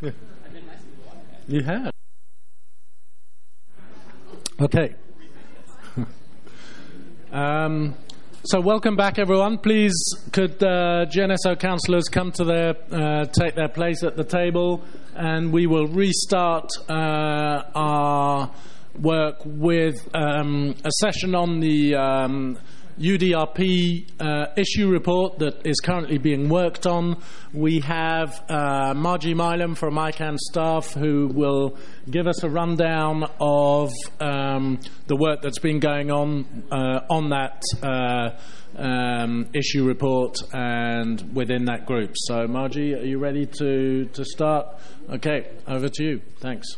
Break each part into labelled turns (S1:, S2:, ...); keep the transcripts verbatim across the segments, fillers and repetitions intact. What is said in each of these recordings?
S1: You have. Okay. um, so welcome back, everyone. Please, could uh, G N S O councillors come to their, uh, take their place at the table, and we will restart uh, our work with um, a session on the um, U D R P uh, issue report that is currently being worked on. We have uh, Margie Milam from I CANN staff who will give us a rundown of um, the work that's been going on uh, on that uh, um, issue report and within that group. So, Margie, are you ready to, to start? Okay, over to you. Thanks.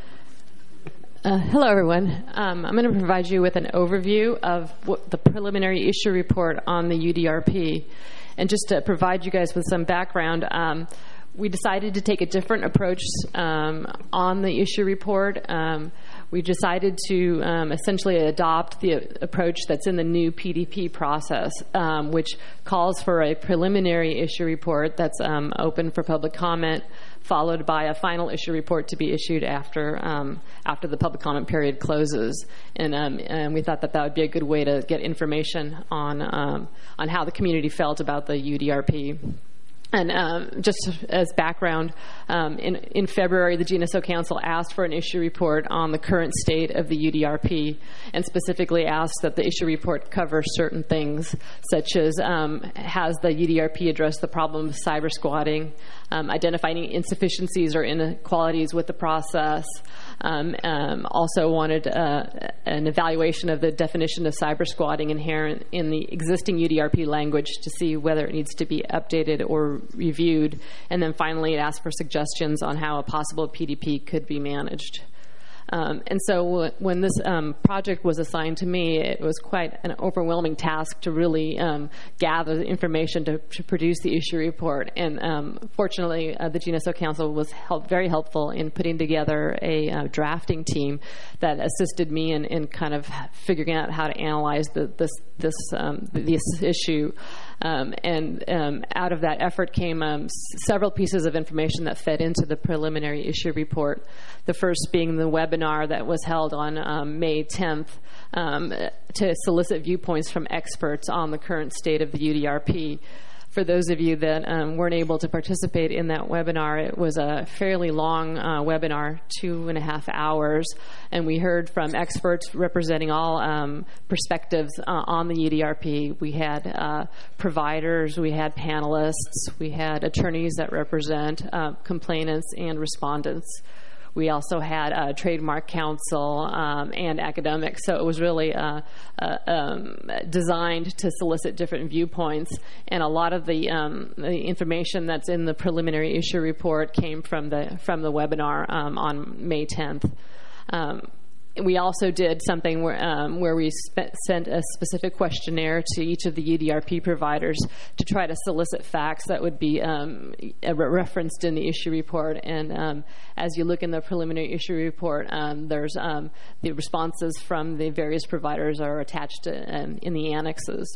S2: Uh, hello, everyone. Um, I'm going to provide you with an overview of what the preliminary issue report on the U D R P. And just to provide you guys with some background, um, we decided to take a different approach um, on the issue report. Um, we decided to um, essentially adopt the approach that's in the new P D P process, um, which calls for a preliminary issue report that's um, open for public comment, followed by a final issue report to be issued after um, after the public comment period closes. And, um, and we thought that that would be a good way to get information on um, on how the community felt about the U D R P. And um, just as background, um, in, in February, the G N S O Council asked for an issue report on the current state of the U D R P, and specifically asked that the issue report cover certain things, such as um, has the U D R P addressed the problem of cyber squatting, um, identifying insufficiencies or inequalities with the process. Um, um, also wanted uh, an evaluation of the definition of cyber squatting inherent in the existing U D R P language to see whether it needs to be updated or reviewed. And then finally, it asked for suggestions on how a possible P D P could be managed. Um, and so w- when this um, project was assigned to me, it was quite an overwhelming task to really um, gather the information to, to produce the issue report. And um, fortunately, uh, the G N S O Council was help, very helpful in putting together a uh, drafting team that assisted me in, in kind of figuring out how to analyze the, this this um, this issue. Um, and um, out of that effort came um, s- several pieces of information that fed into the preliminary issue report. The first being the webinar that was held on um, May tenth um, to solicit viewpoints from experts on the current state of the U D R P. For those of you that um, weren't able to participate in that webinar, it was a fairly long uh, webinar, two and a half hours, and we heard from experts representing all um, perspectives uh, on the U D R P. We had uh, providers, we had panelists, we had attorneys that represent uh, complainants and respondents. We also had a trademark counsel um, and academics, so it was really uh, uh, um, designed to solicit different viewpoints. And a lot of the, um, the information that's in the preliminary issue report came from the from the webinar um, on May tenth. Um, We also did something where, um, where we spe- sent a specific questionnaire to each of the U D R P providers to try to solicit facts that would be um, re- referenced in the issue report. And um, as you look in the preliminary issue report, um, there's um, the responses from the various providers are attached to, um, in the annexes.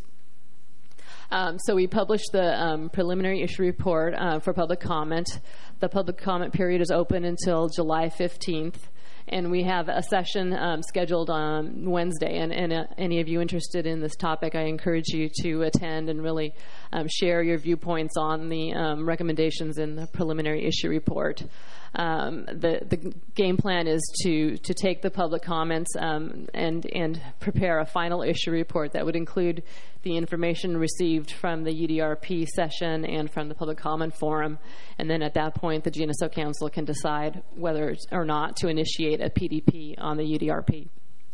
S2: Um, so we published the um, preliminary issue report uh, for public comment. The public comment period is open until July fifteenth. And we have a session um, scheduled on Wednesday. And, and uh, any of you interested in this topic, I encourage you to attend and really um, share your viewpoints on the um, recommendations in the preliminary issue report. Um, the, the game plan is to, to take the public comments um, and, and prepare a final issue report that would include the information received from the U D R P session and from the public comment forum. And then at that point, the G N S O Council can decide whether or not to initiate a P D P on the U D R P.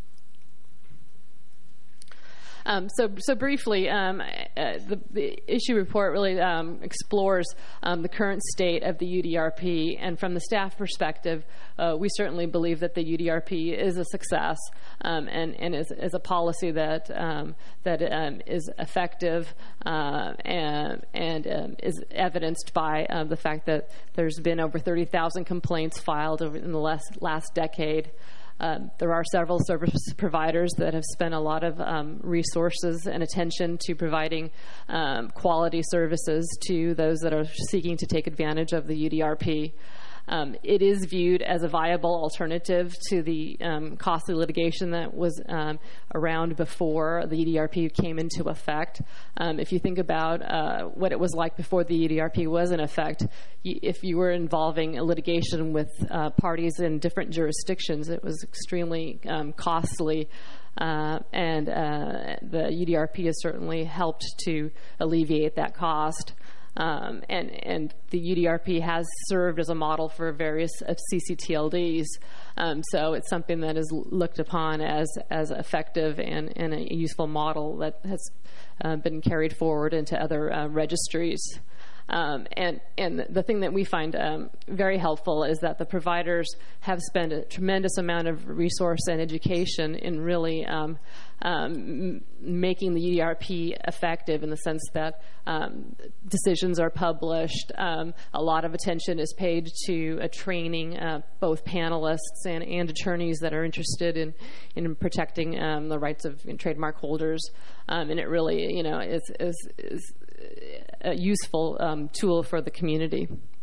S2: Um, so, so briefly, um, uh, the, the issue report really um, explores um, the current state of the U D R P, and from the staff perspective, uh, we certainly believe that the U D R P is a success um, and, and is, is a policy that um, that um, is effective uh, and, and um, is evidenced by uh, the fact that there's been over thirty thousand complaints filed over in the last last decade. Um, there are several service providers that have spent a lot of um, resources and attention to providing um, quality services to those that are seeking to take advantage of the U D R P. Um, it is viewed as a viable alternative to the um, costly litigation that was um, around before the U D R P came into effect. Um, if you think about uh, what it was like before the U D R P was in effect, y- if you were involving a litigation with uh, parties in different jurisdictions, it was extremely um, costly. Uh, and uh, the U D R P has certainly helped to alleviate that cost. Um, and, and the U D R P has served as a model for various uh, C C T L Ds. Um, so it's something that is looked upon as, as effective and, and a useful model that has uh, been carried forward into other uh, registries. Um, and, and the thing that we find um, very helpful is that the providers have spent a tremendous amount of resource and education in really um, um, making the U D R P effective, in the sense that um, decisions are published. Um, a lot of attention is paid to uh, training uh, both panelists and, and attorneys that are interested in, in protecting um, the rights of trademark holders. Um, and it really, you know, is, is, is a useful um, tool for the community.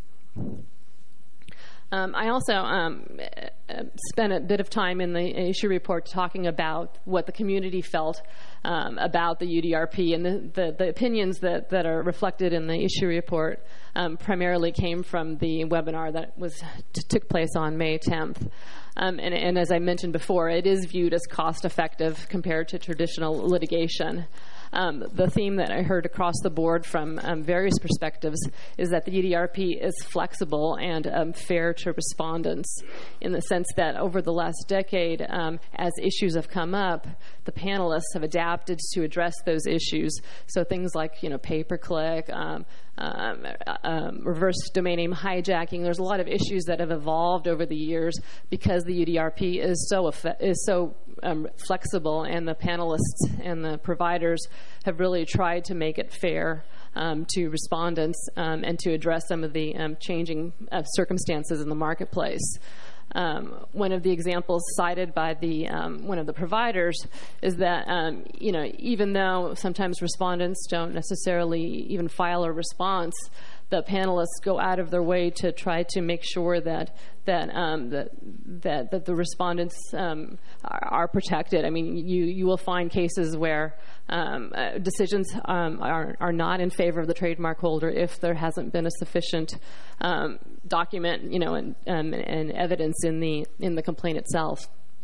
S2: Um, I also um, spent a bit of time in the issue report talking about what the community felt um, about the U D R P, and the, the, the opinions that, that are reflected in the issue report um, primarily came from the webinar that was t- took place on May tenth. Um, and, and as I mentioned before, it is viewed as cost-effective compared to traditional litigation. Um, the theme that I heard across the board from um, various perspectives is that the U D R P is flexible and um, fair to respondents, in the sense that over the last decade, um, as issues have come up, the panelists have adapted to address those issues. So things like, you know, pay-per-click, um, Um, um, reverse domain name hijacking. There's a lot of issues that have evolved over the years because the U D R P is so effe- is so um, flexible, and the panelists and the providers have really tried to make it fair um, to respondents um, and to address some of the um, changing uh, circumstances in the marketplace. Um, one of the examples cited by the um, one of the providers is that um, you know, even though sometimes respondents don't necessarily even file a response, the panelists go out of their way to try to make sure that that um, that, that that the respondents um, are, are protected. I mean, you you will find cases where um, uh, decisions um, are are not in favor of the trademark holder if there hasn't been a sufficient um, document, you know, and, um, and evidence in the in the complaint itself.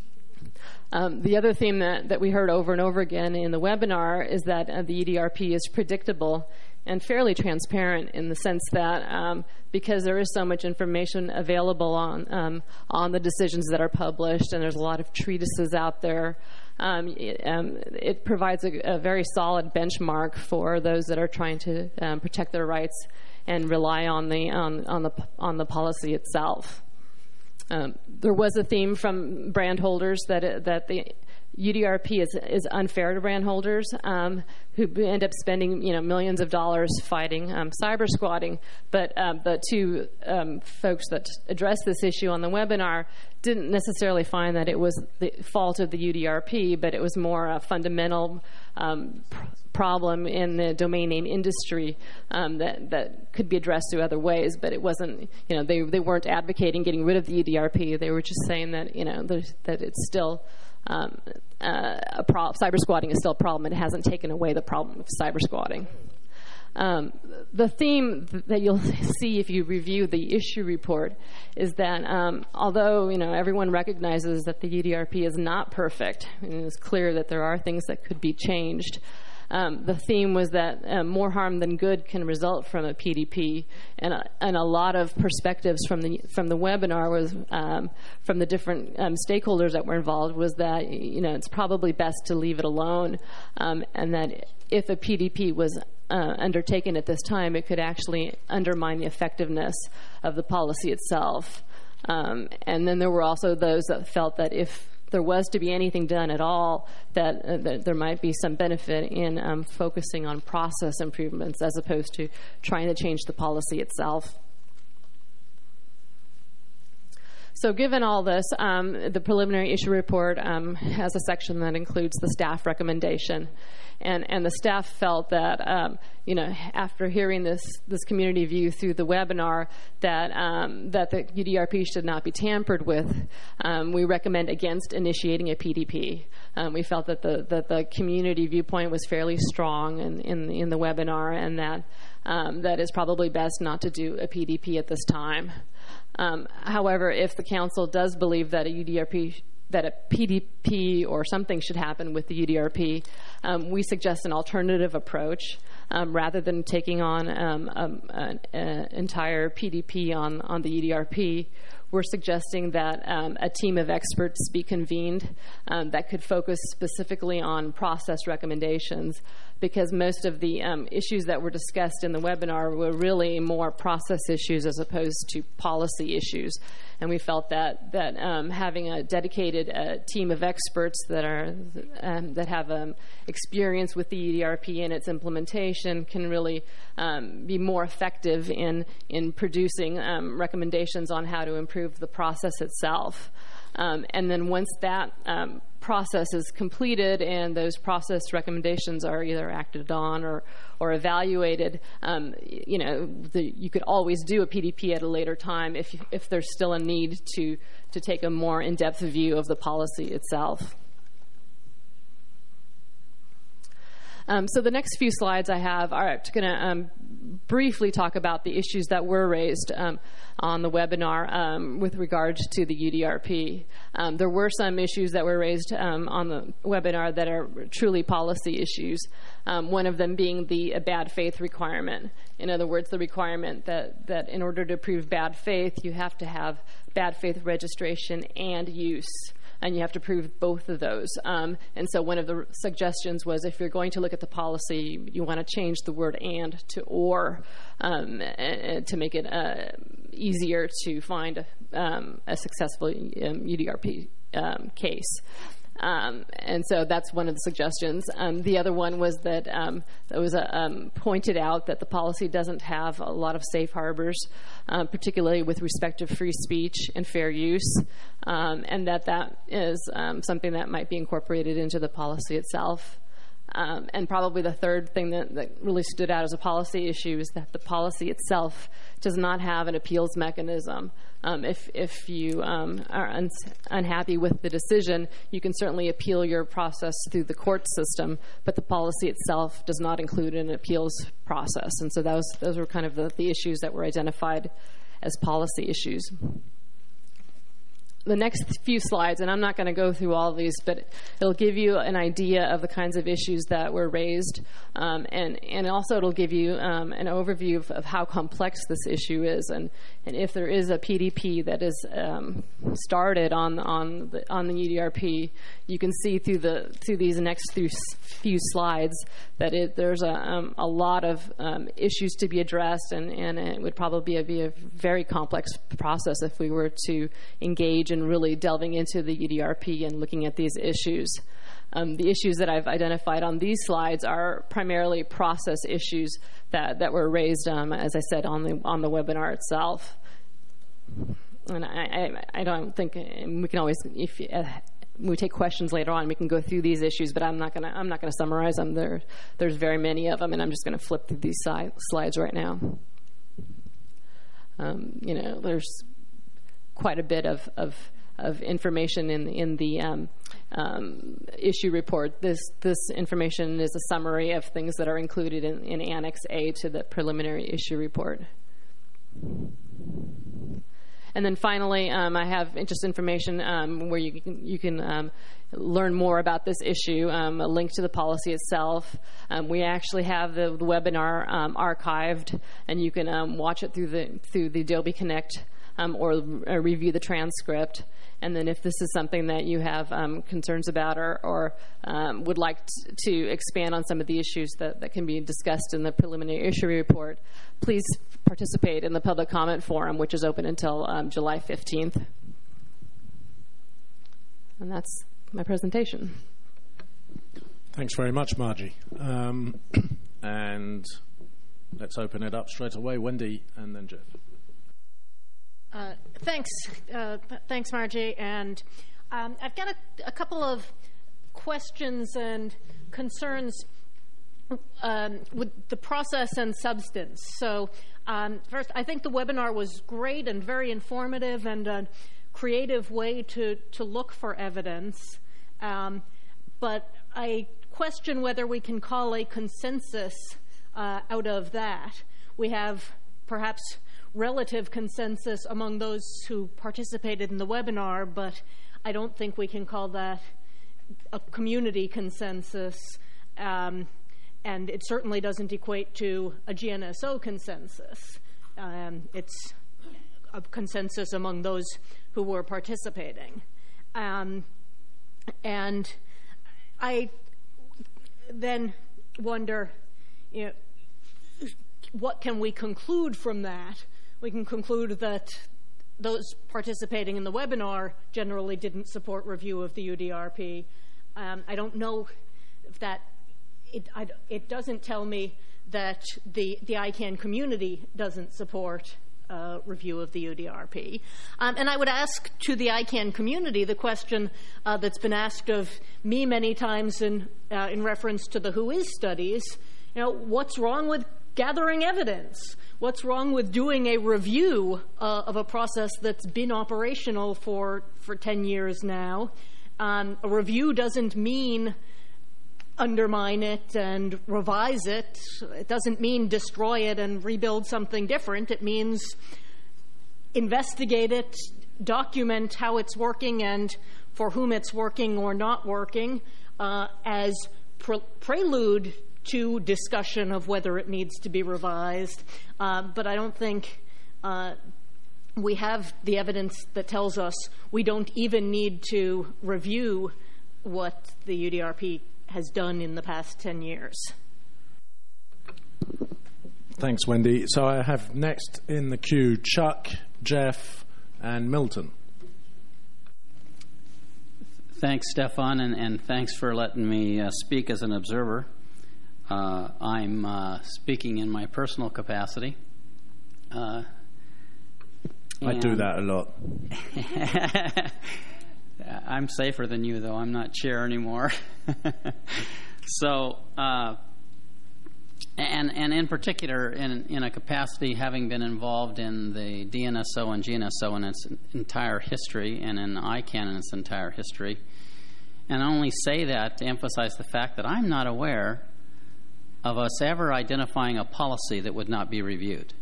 S2: Um, the other theme that, that we heard over and over again in the webinar is that uh, the U D R P is predictable and fairly transparent, in the sense that um, because there is so much information available on um, on the decisions that are published, and there's a lot of treatises out there, um, it, um, it provides a, a very solid benchmark for those that are trying to um, protect their rights and rely on the on, on the on the policy itself. Um, there was a theme from brand holders that it, that the U D R P is is unfair to brand holders um, who end up spending, you know, millions of dollars fighting um, cyber squatting. But um, the two um, folks that addressed this issue on the webinar didn't necessarily find that it was the fault of the U D R P, but it was more a fundamental um, pr- problem in the domain name industry um, that that could be addressed through other ways. But it wasn't, you know, they they weren't advocating getting rid of the U D R P. They were just saying that, you know, that it's still Um, uh, a pro- cyber squatting is still a problem. It hasn't taken away the problem of cyber squatting. Um, the theme that you'll see if you review the issue report is that um, although, you know, everyone recognizes that the U D R P is not perfect, and it's clear that there are things that could be changed, Um, the theme was that uh, more harm than good can result from a P D P, and a, and a lot of perspectives from the from the webinar was um, from the different um, stakeholders that were involved was that, you know, it's probably best to leave it alone, um, and that if a P D P was uh, undertaken at this time, it could actually undermine the effectiveness of the policy itself. Um, and then there were also those that felt that if there was to be anything done at all, that, uh, that there might be some benefit in um, focusing on process improvements as opposed to trying to change the policy itself. So given all this, um, the preliminary issue report um, has a section that includes the staff recommendation. And, and the staff felt that, um, you know, after hearing this, this community view through the webinar, that um, that the U D R P should not be tampered with. Um, we recommend against initiating a P D P. Um, we felt that the that the community viewpoint was fairly strong in in, in the webinar, and that um, that is probably best not to do a P D P at this time. Um, however, if the council does believe that a U D R P that a P D P or something should happen with the U D R P, um, we suggest an alternative approach. Um, rather than taking on um, um, an, an entire P D P on, on the U D R P, we're suggesting that um, a team of experts be convened um, that could focus specifically on process recommendations, because most of the um, issues that were discussed in the webinar were really more process issues as opposed to policy issues. And we felt that that um, having a dedicated uh, team of experts that are um, that have um, experience with the U D R P and its implementation can really um, be more effective in in producing um, recommendations on how to improve the process itself. Um, and then once that um, process is completed and those process recommendations are either acted on or, or evaluated, um, you know, the, you could always do a P D P at a later time if, if there's still a need to, to take a more in-depth view of the policy itself. Um, so the next few slides I have are going to um, briefly talk about the issues that were raised um, on the webinar um, with regard to the U D R P. Um, there were some issues that were raised um, on the webinar that are truly policy issues, um, one of them being the uh, bad faith requirement. In other words, the requirement that, that in order to prove bad faith, you have to have bad faith registration and use. And you have to prove both of those. Um, and so one of the suggestions was, if you're going to look at the policy, you want to change the word and to or um, and to make it uh, easier to find um, a successful um, U D R P um, case. Um, and so that's one of the suggestions. Um, the other one was that um, it was uh, um, pointed out that the policy doesn't have a lot of safe harbors, um, particularly with respect to free speech and fair use, um, and that that is um, something that might be incorporated into the policy itself. Um, and probably the third thing that, that really stood out as a policy issue is that the policy itself does not have an appeals mechanism. Um, if, if you um, are un- unhappy with the decision, you can certainly appeal your process through the court system, but the policy itself does not include an appeals process. And so those, those were kind of the, the issues that were identified as policy issues. The next few slides, and I'm not going to go through all of these, but it'll give you an idea of the kinds of issues that were raised, um, and, and also it'll give you um, an overview of, of how complex this issue is, and, and if there is a P D P that is um, started on on the, on the U D R P, you can see through the through these next few, few slides that it, there's a, um, a lot of um, issues to be addressed, and, and it would probably be a, be a very complex process if we were to engage and really delving into the U D R P and looking at these issues. Um, the issues that I've identified on these slides are primarily process issues that, that were raised, um, as I said, on the on the webinar itself. And I, I, I don't think we can always, if uh, we take questions later on, we can go through these issues. But I'm not gonna I'm not gonna summarize them. There there's very many of them, and I'm just going to flip through these si- slides right now. Um, you know, there's quite a bit of, of, of information in, in the um, um, issue report. This, this information is a summary of things that are included in, in Annex A to the preliminary issue report. And then finally, um, I have just information um, where you can, you can um, learn more about this issue, um, a link to the policy itself. Um, we actually have the, the webinar um, archived, and you can um, watch it through the, through the Adobe Connect Um, or uh, review the transcript. And then if this is something that you have um, concerns about or, or um, would like t- to expand on some of the issues that, that can be discussed in the preliminary issue report, please participate in the public comment forum, which is open until um, July fifteenth. And that's my presentation.
S1: Thanks very much, Margie. Um, and let's open it up straight away. Wendy and then Jeff.
S3: Uh, thanks, uh, thanks, Margie. And um, I've got a, a couple of questions and concerns um, with the process and substance. So, um, first, I think the webinar was great and very informative and a creative way to, to look for evidence. Um, but I question whether we can call a consensus uh, out of that. We have perhaps relative consensus among those who participated in the webinar, but I don't think we can call that a community consensus, um, and it certainly doesn't equate to a G N S O consensus. Um, it's a consensus among those who were participating. Um, and I then wonder, you know, what can we conclude from that? We can conclude that those participating in the webinar generally didn't support review of the U D R P. Um, I don't know if that, it, I, it doesn't tell me that the, the I CANN community doesn't support uh, review of the U D R P. Um, and I would ask to the I CANN community the question uh, that's been asked of me many times in, uh, in reference to the Who Is studies. You know, what's wrong with gathering evidence? What's wrong with doing a review uh, of a process that's been operational for, for ten years now? Um, a review doesn't mean undermine it and revise it. It doesn't mean destroy it and rebuild something different. It means investigate it, document how it's working and for whom it's working or not working uh, as pre- prelude to discussion of whether it needs to be revised. Uh, but I don't think uh, we have the evidence that tells us we don't even need to review what the U D R P has done in the past ten years.
S1: Thanks, Wendy. So I have next in the queue Chuck, Jeff, and Milton.
S4: Thanks, Stefan, and, and thanks for letting me uh, speak as an observer. Uh, I'm uh, speaking in my personal capacity. Uh,
S1: I do that a lot.
S4: I'm safer than you, though. I'm not chair anymore. so, uh, and and in particular, in in a capacity having been involved in the D N S O and G N S O in its entire history, and in I CANN in its entire history, and I only say that to emphasize the fact that I'm not aware of us ever identifying a policy that would not be reviewed.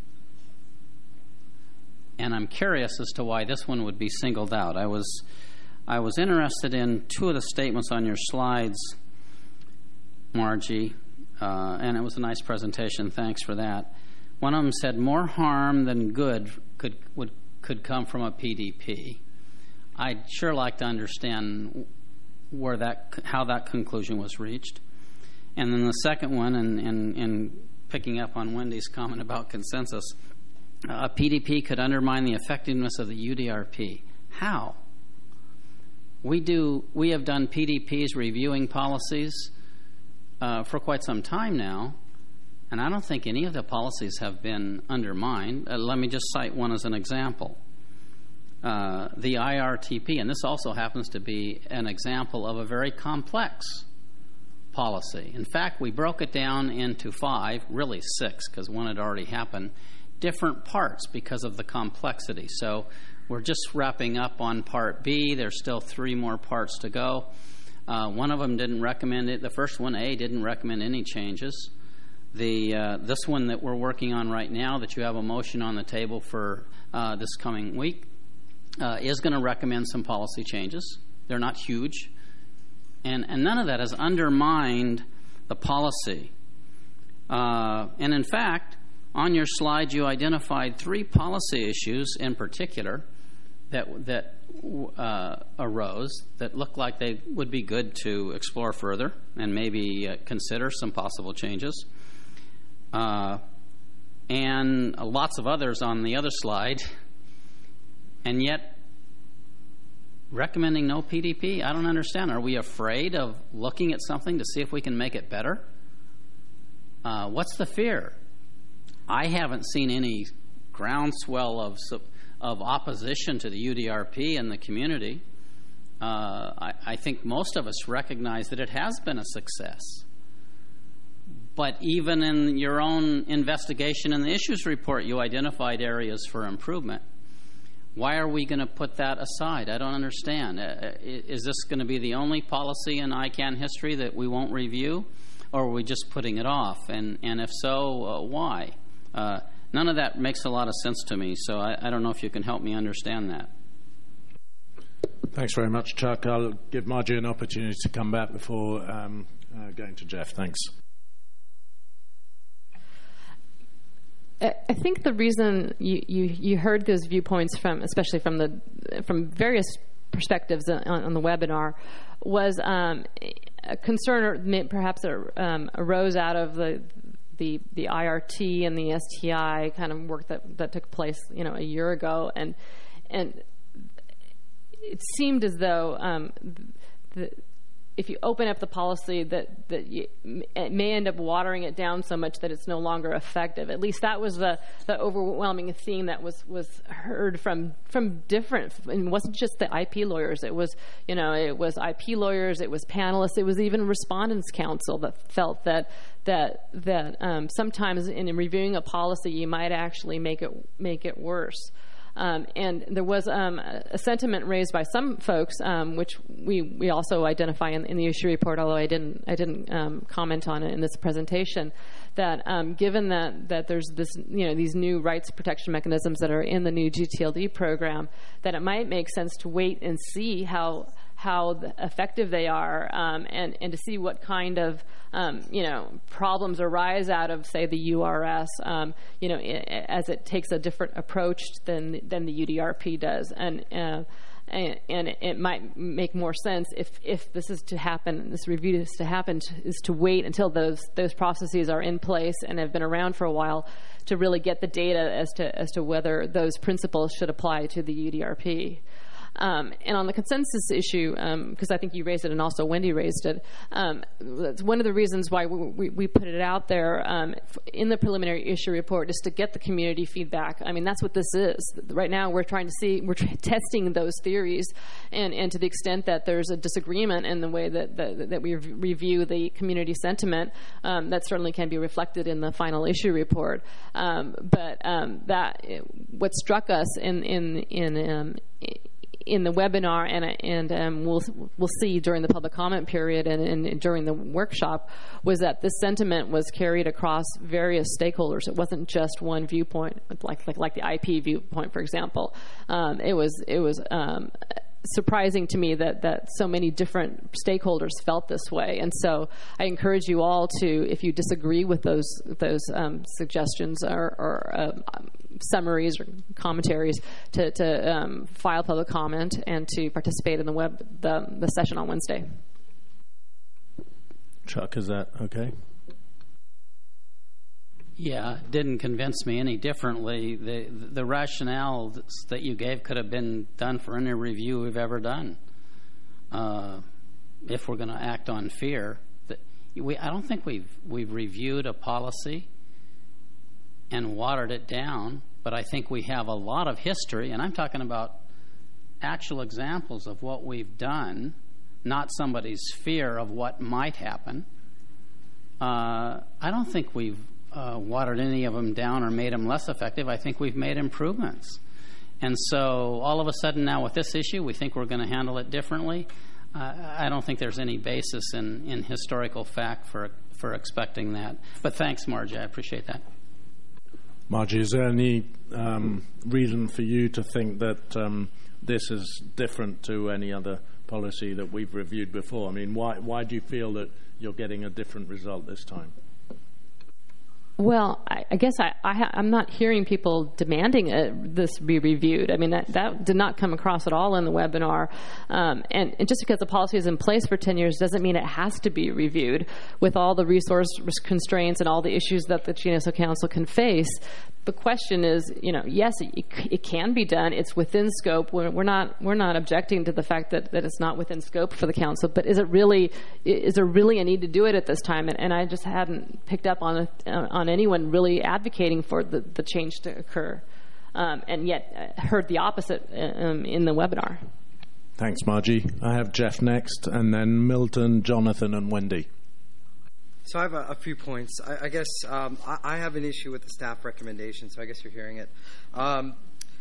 S4: And I'm curious as to why this one would be singled out. I was I was interested in two of the statements on your slides, Margie, uh, and it was a nice presentation. Thanks for that. One of them said more harm than good could would could come from a P D P. I'd sure like to understand where that how that conclusion was reached. And then the second one, and, and, and picking up on Wendy's comment about consensus, a P D P could undermine the effectiveness of the U D R P. How? We do. We have done P D Ps reviewing policies uh, for quite some time now, and I don't think any of the policies have been undermined. Uh, let me just cite one as an example. Uh, the I R T P, and this also happens to be an example of a very complex policy. In fact, we broke it down into five, really six, because one had already happened, different parts because of the complexity. So we're just wrapping up on Part B. There's still three more parts to go. Uh, one of them didn't recommend it. The first one, A, didn't recommend any changes. The uh, this one that we're working on right now, that you have a motion on the table for uh, this coming week, uh, is going to recommend some policy changes. They're not huge. And, and none of that has undermined the policy. Uh, and in fact, on your slide, you identified three policy issues in particular that that uh, arose that looked like they would be good to explore further and maybe uh, consider some possible changes. Uh, and lots of others on the other slide. And yet, recommending no P D P? I don't understand. Are we afraid of looking at something to see if we can make it better? Uh, what's the fear? I haven't seen any groundswell of of opposition to the U D R P in the community, uh, I, I think most of us recognize that it has been a success. But even in your own investigation in the issues report, you identified areas for improvement. Why are we going to put that aside? I don't understand. Uh, is this going to be the only policy in I CANN history that we won't review, or are we just putting it off? And, and if so, uh, why? Uh, none of that makes a lot of sense to me, so I, I don't know if you can help me understand that.
S1: Thanks very much, Chuck. I'll give Margie an opportunity to come back before um, uh, going to Jeff. Thanks.
S2: I think the reason you, you, you heard those viewpoints from, especially from the from various perspectives on, on the webinar, was um, a concern, or perhaps it um, arose out of the, the the I R T and the S T I kind of work that, that took place, you know, a year ago, and and it seemed as though um, the. If you open up the policy, that, that you, it may end up watering it down so much that it's no longer effective. At least that was the, the overwhelming theme that was, was heard from from different. It wasn't just the I P lawyers. It was, you know, it was I P lawyers. It was panelists. It was even Respondents' Council that felt that that that um, sometimes in reviewing a policy, you might actually make it make it worse. Um, and there was um, a sentiment raised by some folks, um, which we, we also identify in, in the issue report, although I didn't I didn't um, comment on it in this presentation, that um, given that, that there's this you know these new rights protection mechanisms that are in the new G T L D program, that it might make sense to wait and see how how effective they are, um, and, and to see what kind of um, you know problems arise out of, say, the U R S, um, you know, I, as it takes a different approach than than the U D R P does, and uh, and, and it might make more sense if if this is to happen, this review is to happen, to, is to wait until those those processes are in place and have been around for a while, to really get the data as to as to whether those principles should apply to the U D R P. Um, and on the consensus issue, because um, I think you raised it and also Wendy raised it, um, that's one of the reasons why we, we, we put it out there um, in the preliminary issue report, is to get the community feedback. I mean, that's what this is. Right now we're trying to see, we're t- testing those theories, and, and to the extent that there's a disagreement in the way that, that, that we re- review the community sentiment, um, that certainly can be reflected in the final issue report. Um, but um, that what struck us in, in, in um, in the webinar, and and um, we'll we'll see during the public comment period and, and during the workshop, was that this sentiment was carried across various stakeholders. It wasn't just one viewpoint, like like like the I P viewpoint, for example. Um, it was it was. Um, surprising to me that, that so many different stakeholders felt this way. And so I encourage you all to, if you disagree with those those um, suggestions or, or um, summaries or commentaries, to, to um, file public comment and to participate in the web the, the session on Wednesday.
S1: Chuck, is that okay?
S4: Yeah, it didn't convince me any differently. The the rationale that you gave could have been done for any review we've ever done. Uh, if we're going to act on fear, that we I don't think we've we've reviewed a policy and watered it down, but I think we have a lot of history, and I'm talking about actual examples of what we've done, not somebody's fear of what might happen. Uh, I don't think we've Uh, watered any of them down or made them less effective. I think we've made improvements. And so all of a sudden now with this issue, we think we're going to handle it differently. Uh, I don't think there's any basis in, in historical fact for for expecting that. But thanks, Margie. I appreciate that.
S1: Margie, is there any um, reason for you to think that um, this is different to any other policy that we've reviewed before? I mean, why why do you feel that you're getting a different result this time?
S2: Well, I, I guess I, I, I'm not hearing people demanding uh, this be reviewed. I mean, that, that did not come across at all in the webinar. Um, and, and just because the policy is in place for ten years doesn't mean it has to be reviewed with all the resource constraints and all the issues that the G N S O Council can face. The question is, you know, yes, it, it can be done. It's within scope. We're, we're not we're not objecting to the fact that, that it's not within scope for the council. But is it really is there really a need to do it at this time? And, and I just hadn't picked up on a, on anyone really advocating for the, the change to occur. um, and yet uh, heard the opposite um, in the webinar.
S1: Thanks, Margie. I have Jeff next, and then Milton, Jonathan, and Wendy.
S5: So I have a, a few points. I, I guess um, I, I have an issue with the staff recommendation, so I guess you're hearing it. Um,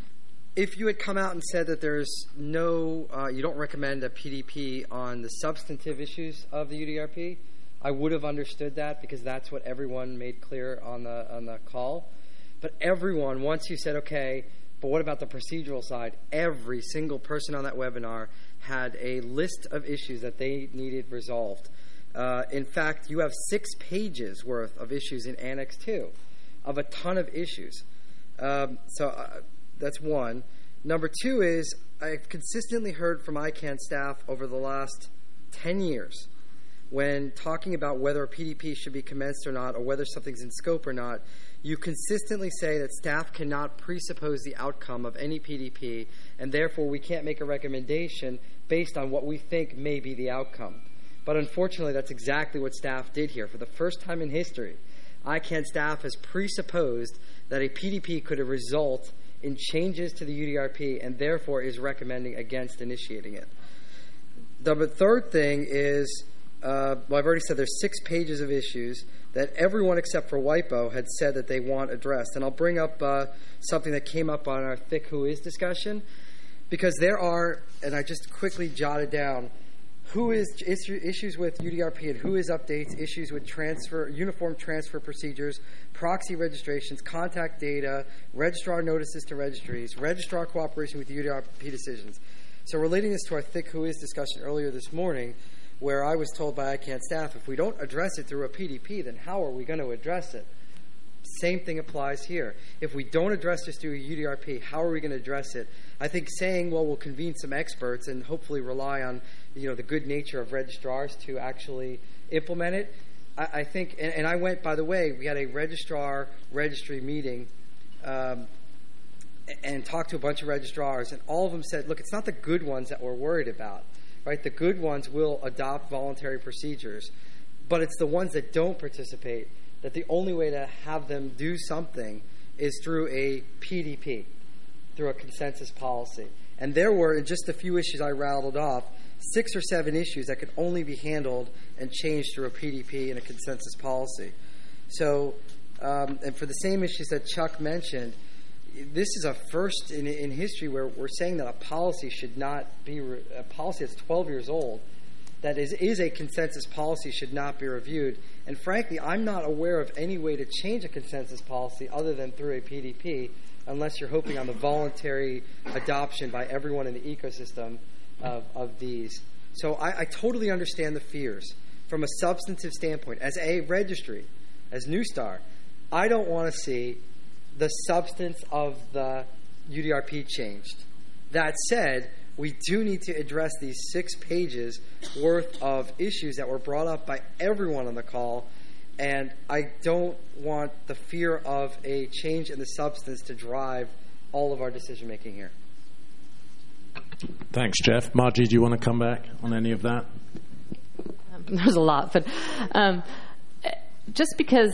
S5: if you had come out and said that there's no, uh, you don't recommend a P D P on the substantive issues of the U D R P, I would have understood that because that's what everyone made clear on the on the call. But everyone, once you said, okay, but what about the procedural side? Every single person on that webinar had a list of issues that they needed resolved. Uh, in fact, you have six pages worth of issues in Annex two of a ton of issues. Um, so uh, that's one. Number two is I've consistently heard from I CANN staff over the last ten years when talking about whether a P D P should be commenced or not or whether something's in scope or not, you consistently say that staff cannot presuppose the outcome of any P D P, and therefore we can't make a recommendation based on what we think may be the outcome. But unfortunately, that's exactly what staff did here. For the first time in history, I CANN staff has presupposed that a P D P could result in changes to the U D R P and therefore is recommending against initiating it. The third thing is, uh, well, I've already said there's six pages of issues that everyone except for WIPO had said that they want addressed. And I'll bring up uh, something that came up on our Thick Who Is discussion, because there are, and I just quickly jotted down, who is issues with U D R P and who is updates, issues with transfer, uniform transfer procedures, proxy registrations, contact data, registrar notices to registries, registrar cooperation with U D R P decisions. So relating this to our Thick Who Is discussion earlier this morning, where I was told by I CANN staff, if we don't address it through a P D P, then how are we going to address it? Same thing applies here. If we don't address this through a U D R P, how are we going to address it? I think saying, well, we'll convene some experts and hopefully rely on, you know, the good nature of registrars to actually implement it. I, I think, and, and I went, by the way, we had a registrar registry meeting um, and talked to a bunch of registrars, and all of them said, look, it's not the good ones that we're worried about, right? The good ones will adopt voluntary procedures, but it's the ones that don't participate that the only way to have them do something is through a P D P, through a consensus policy. And there were, in just a few issues I rattled off, six or seven issues that could only be handled and changed through a P D P and a consensus policy. So, um, and for the same issues that Chuck mentioned, this is a first in, in history where we're saying that a policy should not be, re- a policy that's twelve years old, that is, is a consensus policy should not be reviewed. And frankly, I'm not aware of any way to change a consensus policy other than through a P D P, unless you're hoping on the voluntary adoption by everyone in the ecosystem of, of these. So I, I totally understand the fears from a substantive standpoint. As a registry, as Newstar, I don't want to see the substance of the U D R P changed. That said, we do need to address these six pages worth of issues that were brought up by everyone on the call, and I don't want the fear of a change in the substance to drive all of our decision-making here.
S1: Thanks, Jeff. Margie, do you want to come back on any of that?
S2: Um, there's a lot, but um, just because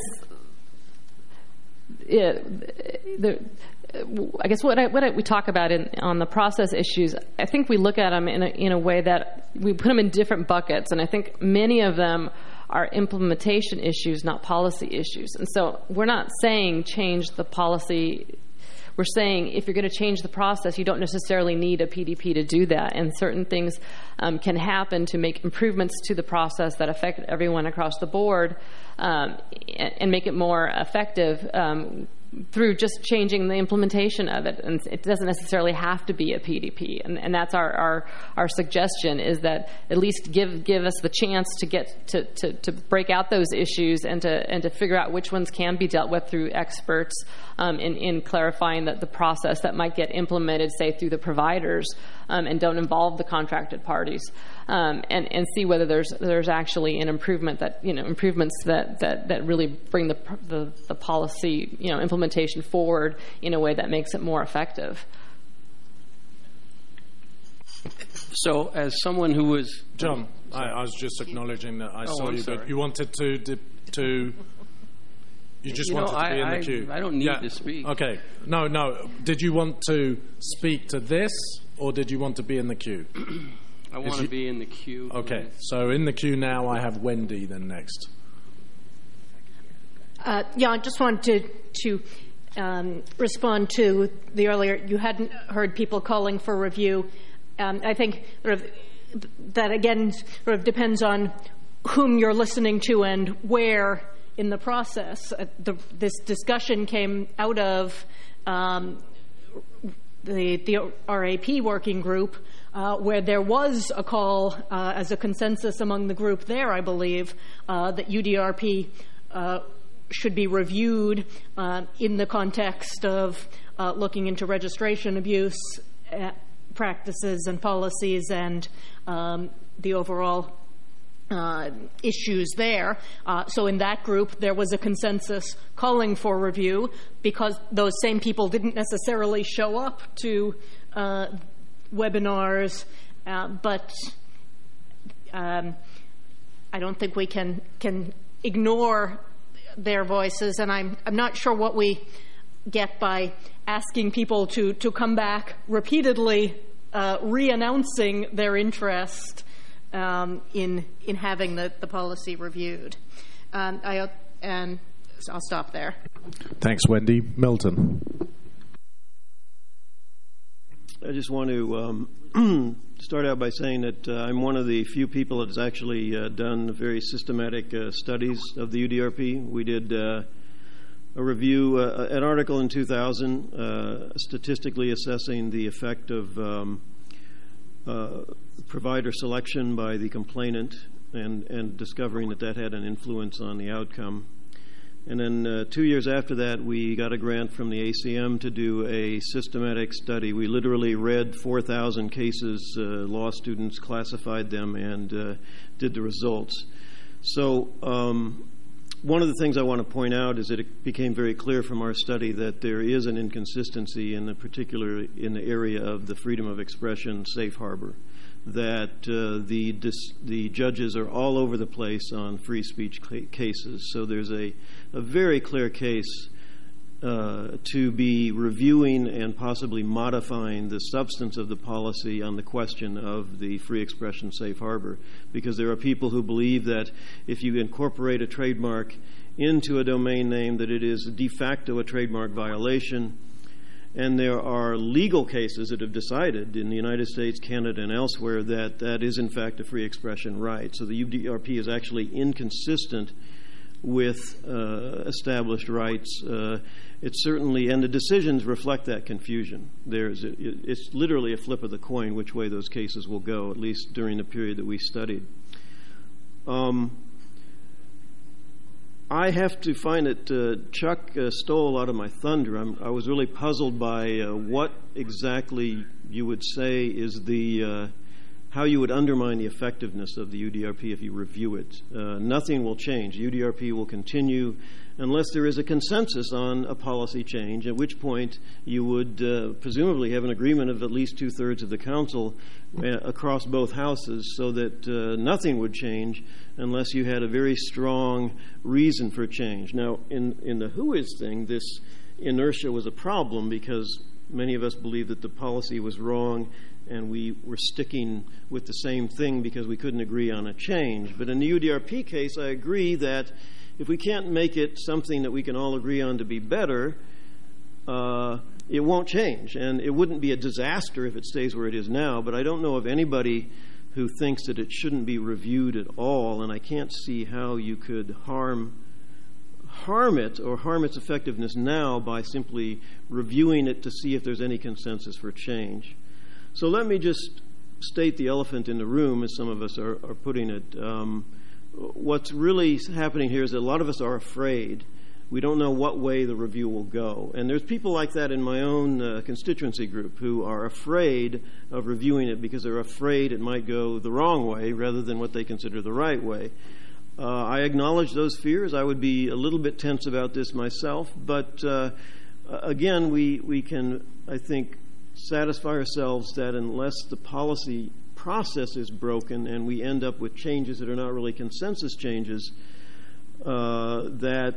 S2: yeah, the, I guess what, I, what I, we talk about in, on the process issues, I think we look at them in a, in a way that we put them in different buckets, and I think many of them are implementation issues, not policy issues. And so we're not saying change the policy. We're saying if you're going to change the process, you don't necessarily need a P D P to do that, and certain things um, can happen to make improvements to the process that affect everyone across the board um, and, and make it more effective um, through just changing the implementation of it. And it doesn't necessarily have to be a P D P. And, and that's our, our, our suggestion, is that at least give give us the chance to get to, to, to break out those issues and to and to figure out which ones can be dealt with through experts um, in, in clarifying that the process that might get implemented, say, through the providers um, and don't involve the contracted parties. Um, and, and see whether there's there's actually an improvement that you know improvements that, that, that really bring the, the the policy you know implementation forward in a way that makes it more effective.
S6: So, as someone who was
S1: John, I, I was just acknowledging that I
S6: oh,
S1: saw
S6: I'm
S1: you,
S6: sorry.
S1: but you wanted to to You just
S6: You know,
S1: wanted to be
S6: I-
S1: in the
S6: I-
S1: queue.
S6: I don't need
S1: Yeah.
S6: to speak.
S1: Okay. No, no. Did you want to speak to this, or did you want to be in the queue?
S6: I want to
S1: you-
S6: be in the queue.
S1: Okay. So in the queue now, I have Wendy then next.
S3: Uh, yeah, I just wanted to, to um, respond to the earlier, you hadn't heard people calling for review. Um, I think sort of that, again, sort of depends on whom you're listening to and where in the process. Uh, the, this discussion came out of um, the, the R A P working group, uh, where there was a call uh, as a consensus among the group there, I believe, uh, that U D R P uh, should be reviewed uh, in the context of uh, looking into registration abuse uh, practices and policies and um, the overall uh, issues there. Uh, so in that group, there was a consensus calling for review because those same people didn't necessarily show up to uh, webinars, uh, but um, I don't think we can can ignore their voices, and I'm I'm not sure what we get by asking people to, to come back repeatedly, uh, re-announcing their interest um, in in having the, the policy reviewed. Um, I and so I'll stop there.
S1: Thanks, Wendy. Milton.
S7: I just want to um, start out by saying that uh, I'm one of the few people that has actually uh, done very systematic uh, studies of the U D R P. We did uh, a review, uh, an article in two thousand, uh, statistically assessing the effect of um, uh, provider selection by the complainant and, and discovering that that had an influence on the outcome. And then uh, two years after that, we got a grant from the A C M to do a systematic study. We literally read four thousand cases, uh, law students classified them, and uh, did the results. So um, one of the things I want to point out is that it became very clear from our study that there is an inconsistency in the particular in the area of the freedom of expression safe harbor, that uh, the dis- the judges are all over the place on free speech ca- cases. So there's a, a very clear case uh, to be reviewing and possibly modifying the substance of the policy on the question of the free expression safe harbor, because there are people who believe that if you incorporate a trademark into a domain name, that it is de facto a trademark violation. And there are legal cases that have decided in the United States, Canada, and elsewhere that that is, in fact, a free expression right. So the U D R P is actually inconsistent with uh, established rights. Uh, it's certainly, and the decisions reflect that confusion. There's a, it's literally a flip of the coin which way those cases will go, at least during the period that we studied. Um, I have to find that uh, Chuck uh, stole a lot of my thunder. I'm, I was really puzzled by uh, what exactly you would say is the, uh, how you would undermine the effectiveness of the U D R P if you review it. Uh, nothing will change. U D R P will continue unless there is a consensus on a policy change, at which point you would uh, presumably have an agreement of at least two-thirds of the council uh, across both houses, so that uh, nothing would change unless you had a very strong reason for change. Now, in, in the who is thing, this inertia was a problem because many of us believed that the policy was wrong and we were sticking with the same thing because we couldn't agree on a change. But in the U D R P case, I agree that if we can't make it something that we can all agree on to be better, uh, it won't change. And it wouldn't be a disaster if it stays where it is now, but I don't know of anybody who thinks that it shouldn't be reviewed at all, and I can't see how you could harm harm it or harm its effectiveness now by simply reviewing it to see if there's any consensus for change. So let me just state the elephant in the room, as some of us are, are putting it. Um, what's really happening here is that a lot of us are afraid. We don't know what way the review will go. And there's people like that in my own uh, constituency group who are afraid of reviewing it because they're afraid it might go the wrong way rather than what they consider the right way. Uh, I acknowledge those fears. I would be a little bit tense about this myself. But uh, again, we, we can, I think, satisfy ourselves that unless the policy process is broken and we end up with changes that are not really consensus changes, uh, that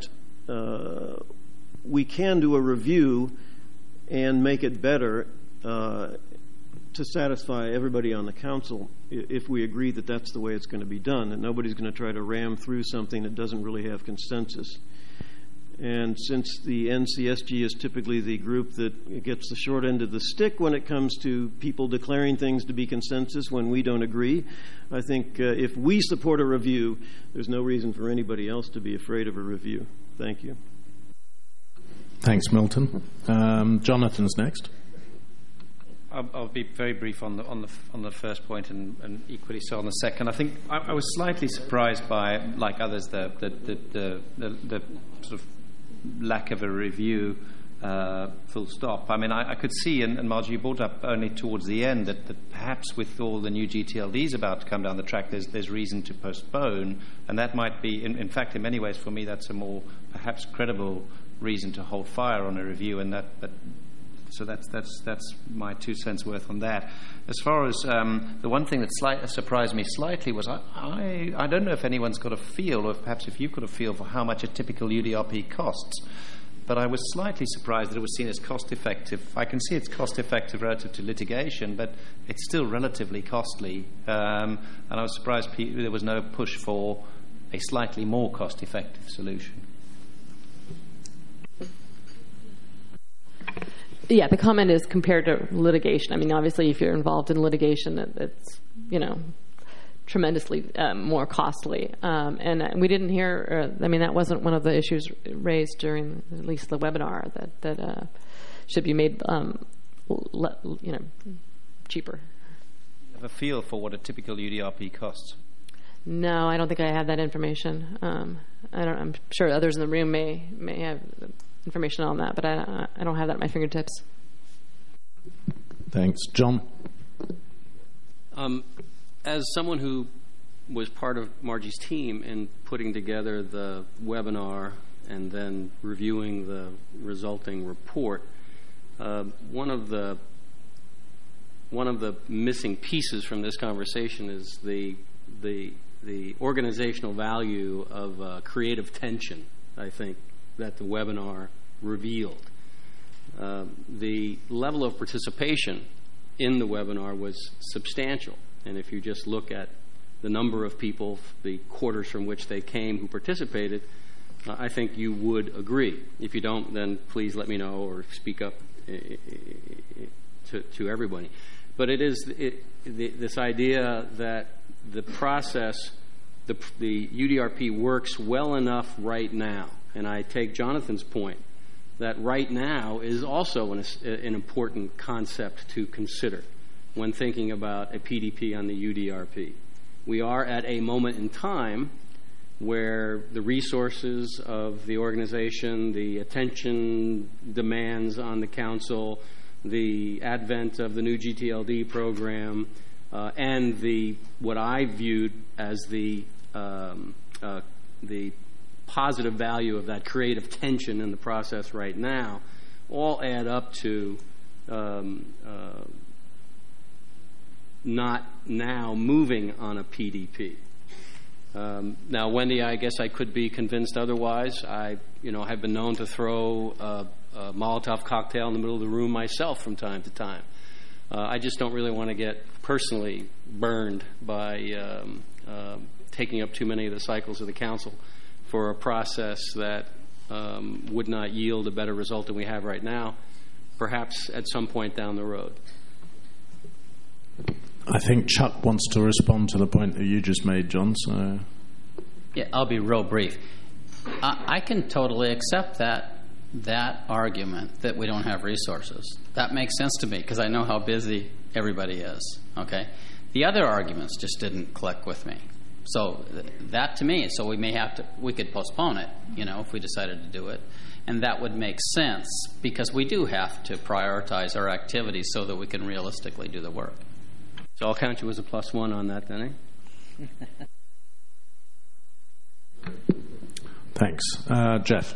S7: uh, we can do a review and make it better uh, to satisfy everybody on the council if we agree that that's the way it's going to be done, and nobody's going to try to ram through something that doesn't really have consensus. And since the N C S G is typically the group that gets the short end of the stick when it comes to people declaring things to be consensus when we don't agree, I think uh, if we support a review, there's no reason for anybody else to be afraid of a review. Thank you.
S1: Thanks, Milton. Um, Jonathan's next.
S8: I'll, I'll be very brief on the on the on the first point, and, and equally so on the second. I think I, I was slightly surprised by, like others, the the the the, the, the sort of lack of a review. Uh, full stop. I mean, I, I could see, and, and Margie, you brought up only towards the end that, that perhaps with all the new G T L Ds about to come down the track, there's there's reason to postpone, and that might be, in, in fact, in many ways, for me, that's a more perhaps credible reason to hold fire on a review, and that. that So that's that's that's my two cents worth on that. As far as um, the one thing that slight, surprised me slightly was I, I I don't know if anyone's got a feel, or if perhaps if you've got a feel for how much a typical U D R P costs. But I was slightly surprised that it was seen as cost effective. I can see it's cost effective relative to litigation, but it's still relatively costly. Um, and I was surprised pe- there was no push for a slightly more cost effective solution.
S2: Yeah, the comment is compared to litigation. I mean, obviously, if you're involved in litigation, it, it's, you know, tremendously um, more costly. Um, and uh, we didn't hear, uh, I mean, that wasn't one of the issues raised during at least the webinar, that, that uh, should be made, um, le- you know, cheaper.
S8: Have a feel for what a typical U D R P costs?
S2: No, I don't think I have that information. Um, I don't, I'm sure others in the room may may have information on that, but I, I don't have that at my fingertips.
S1: Thanks. John?
S6: Um, as someone who was part of Margie's team in putting together the webinar and then reviewing the resulting report, uh, one of the one of the missing pieces from this conversation is the the the organizational value of uh, creative tension, I think, that the webinar revealed. Uh, the level of participation in the webinar was substantial. And if you just look at the number of people, the quarters from which they came who participated, uh, I think you would agree. If you don't, then please let me know or speak up uh, to, to everybody. But it is it, the, this idea that the process, the, the U D R P works well enough right now. And I take Jonathan's point that right now is also an, an important concept to consider when thinking about a P D P on the U D R P. We are at a moment in time where the resources of the organization, the attention demands on the council, the advent of the new G T L D program, uh, and the what I viewed as the um, uh, the positive value of that creative tension in the process right now all add up to um, uh, not now moving on a P D P. Um, now, Wendy, I guess I could be convinced otherwise. I, you know, have been known to throw a, a Molotov cocktail in the middle of the room myself from time to time. Uh, I just don't really want to get personally burned by um, uh, taking up too many of the cycles of the council for a process that um, would not yield a better result than we have right now, perhaps at some point down the road.
S1: I think Chuck wants to respond to the point that you just made, John. So,
S4: yeah, I'll be real brief. I, I can totally accept that that argument that we don't have resources. That makes sense to me because I know how busy everybody is. Okay, the other arguments just didn't click with me. So th- that to me, so we may have to, we could postpone it, you know, if we decided to do it. And that would make sense because we do have to prioritize our activities so that we can realistically do the work.
S6: So I'll count you as a plus one on that then, eh?
S1: Thanks. Uh, Jeff?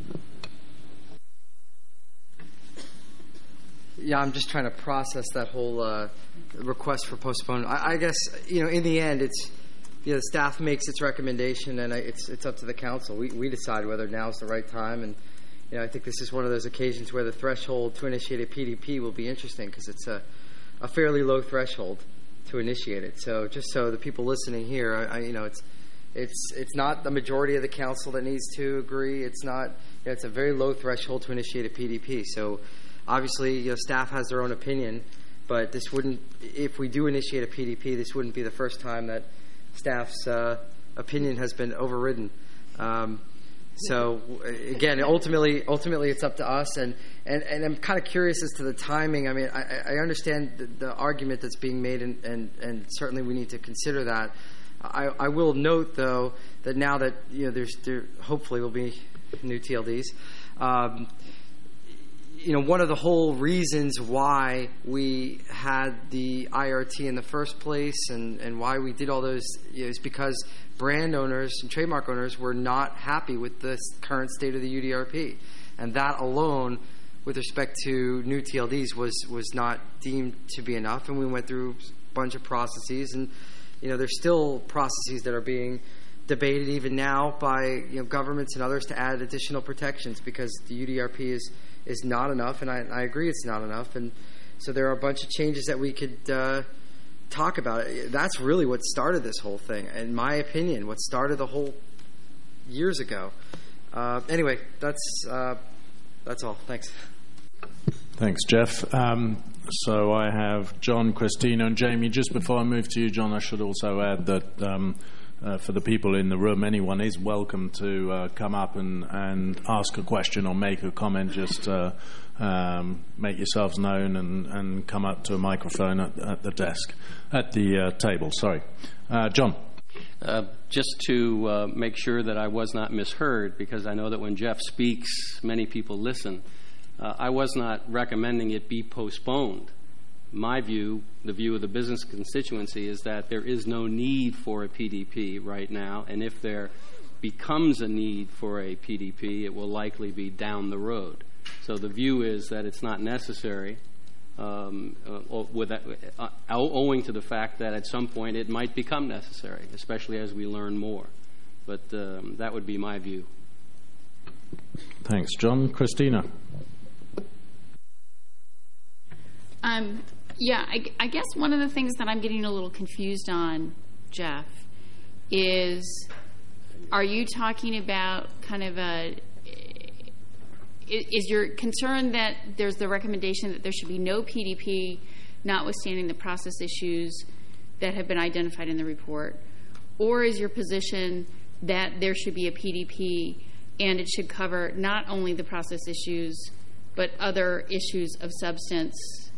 S5: Yeah, I'm just trying to process that whole uh, request for postponement. I, I guess, you know, in the end, it's you know, the staff makes its recommendation, and it's it's up to the council. We we decide whether now is the right time, and you know, I think this is one of those occasions where the threshold to initiate a P D P will be interesting because it's a a fairly low threshold to initiate it. So just so the people listening here, I, I, you know, it's it's it's not the majority of the council that needs to agree. It's not. You know, it's a very low threshold to initiate a P D P. So obviously, you know, staff has their own opinion, but this wouldn't. If we do initiate a P D P, this wouldn't be the first time that staff's uh, opinion has been overridden. Um, so again, ultimately, ultimately, it's up to us, and, and, and I'm kind of curious as to the timing. I mean, I, I understand the, the argument that's being made, and, and, and certainly we need to consider that. I, I will note, though, that now that you know, there's there hopefully will be new T L Ds. Um, you know, one of the whole reasons why we had the I R T in the first place, and, and why we did all those, you know, is because brand owners and trademark owners were not happy with the current state of the U D R P, and that alone, with respect to new T L Ds, was was not deemed to be enough. And we went through a bunch of processes, and you know, there's still processes that are being debated even now by you know governments and others to add additional protections because the U D R P is is not enough, and I, I agree it's not enough. And so there are a bunch of changes that we could uh, talk about. That's really what started this whole thing, in my opinion, what started the whole years ago. Uh, anyway, that's uh, that's all. Thanks.
S1: Thanks, Jeff. Um, so I have John, Christina, and Jamie. Just before I move to you, John, I should also add that um, uh, for the people in the room, anyone is welcome to uh, come up and, and ask a question or make a comment. Just uh, um, make yourselves known and, and come up to a microphone at, at the desk, at the uh, table. Sorry. Uh, John.
S6: Uh, just to uh, make sure that I was not misheard, because I know that when Jeff speaks, many people listen. Uh, I was not recommending it be postponed. My view, the view of the business constituency, is that there is no need for a P D P right now, and if there becomes a need for a P D P, it will likely be down the road. So the view is that it's not necessary, um, uh, with that, uh, owing to the fact that at some point it might become necessary, especially as we learn more. But um, that would be my view.
S1: Thanks, John. Christina.
S9: Um, yeah, I, I guess one of the things that I'm getting a little confused on, Jeff, is are you talking about kind of a, is your concern that there's the recommendation that there should be no P D P, notwithstanding the process issues that have been identified in the report? Or is your position that there should be a P D P and it should cover not only the process issues, but other issues of substance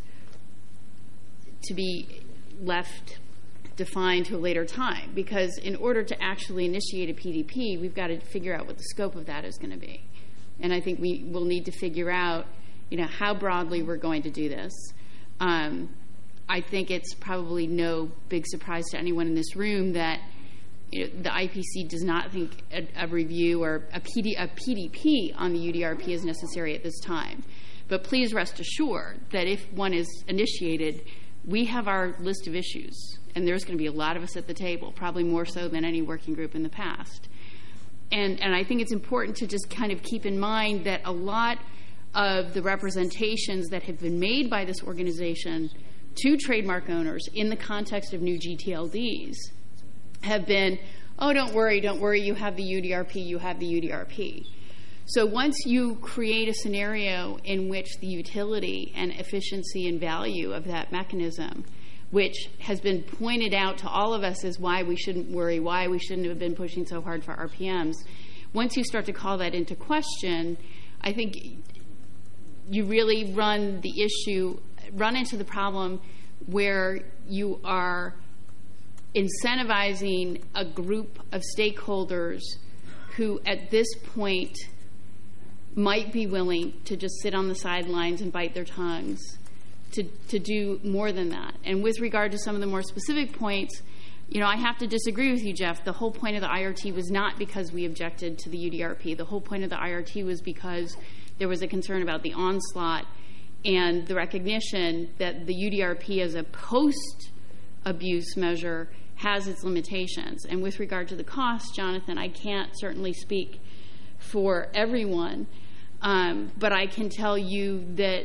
S9: to be left defined to a later time? Because in order to actually initiate a P D P, we've got to figure out what the scope of that is going to be. And I think we will need to figure out, you know, how broadly we're going to do this. Um, I think it's probably no big surprise to anyone in this room that you know, the I P C does not think a, a review or a, P D, a P D P on the U D R P is necessary at this time. But please rest assured that if one is initiated, we have our list of issues, and there's going to be a lot of us at the table, probably more so than any working group in the past. And, and I think it's important to just kind of keep in mind that a lot of the representations that have been made by this organization to trademark owners in the context of new G T L Ds have been, oh, don't worry, don't worry, you have the U D R P, you have the U D R P. So once you create a scenario in which the utility and efficiency and value of that mechanism, which has been pointed out to all of us as why we shouldn't worry, why we shouldn't have been pushing so hard for R P Ms, once you start to call that into question, I think you really run the issue, run into the problem where you are incentivizing a group of stakeholders who at this point might be willing to just sit on the sidelines and bite their tongues to, to do more than that. And with regard to some of the more specific points, you know, I have to disagree with you, Jeff. The whole point of the I R T was not because we objected to the U D R P. The whole point of the I R T was because there was a concern about the onslaught and the recognition that the U D R P as a post-abuse measure has its limitations. And with regard to the cost, Jonathan, I can't certainly speak for everyone, um, but I can tell you that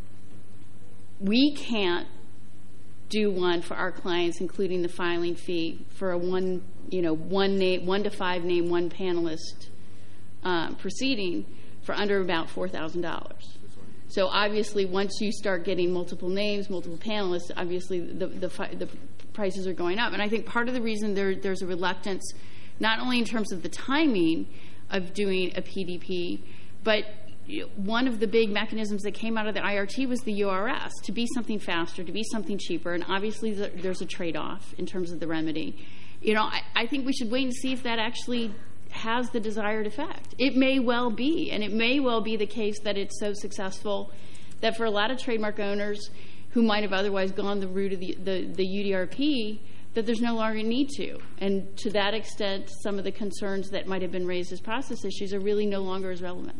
S9: we can't do one for our clients, including the filing fee for a one, you know, one name, one to five name, one panelist um, proceeding for under about four thousand dollars. So obviously, once you start getting multiple names, multiple panelists, obviously the the, the prices are going up. And I think part of the reason there, there's a reluctance, not only in terms of the timing of doing a P D P, but one of the big mechanisms that came out of the I R T was the U R S, to be something faster, to be something cheaper, and obviously there's a trade-off in terms of the remedy. You know, I, I think we should wait and see if that actually has the desired effect. It may well be, and it may well be the case that it's so successful that for a lot of trademark owners who might have otherwise gone the route of the, the, the U D R P, that there's no longer a need to. And to that extent, some of the concerns that might have been raised as process issues are really no longer as relevant.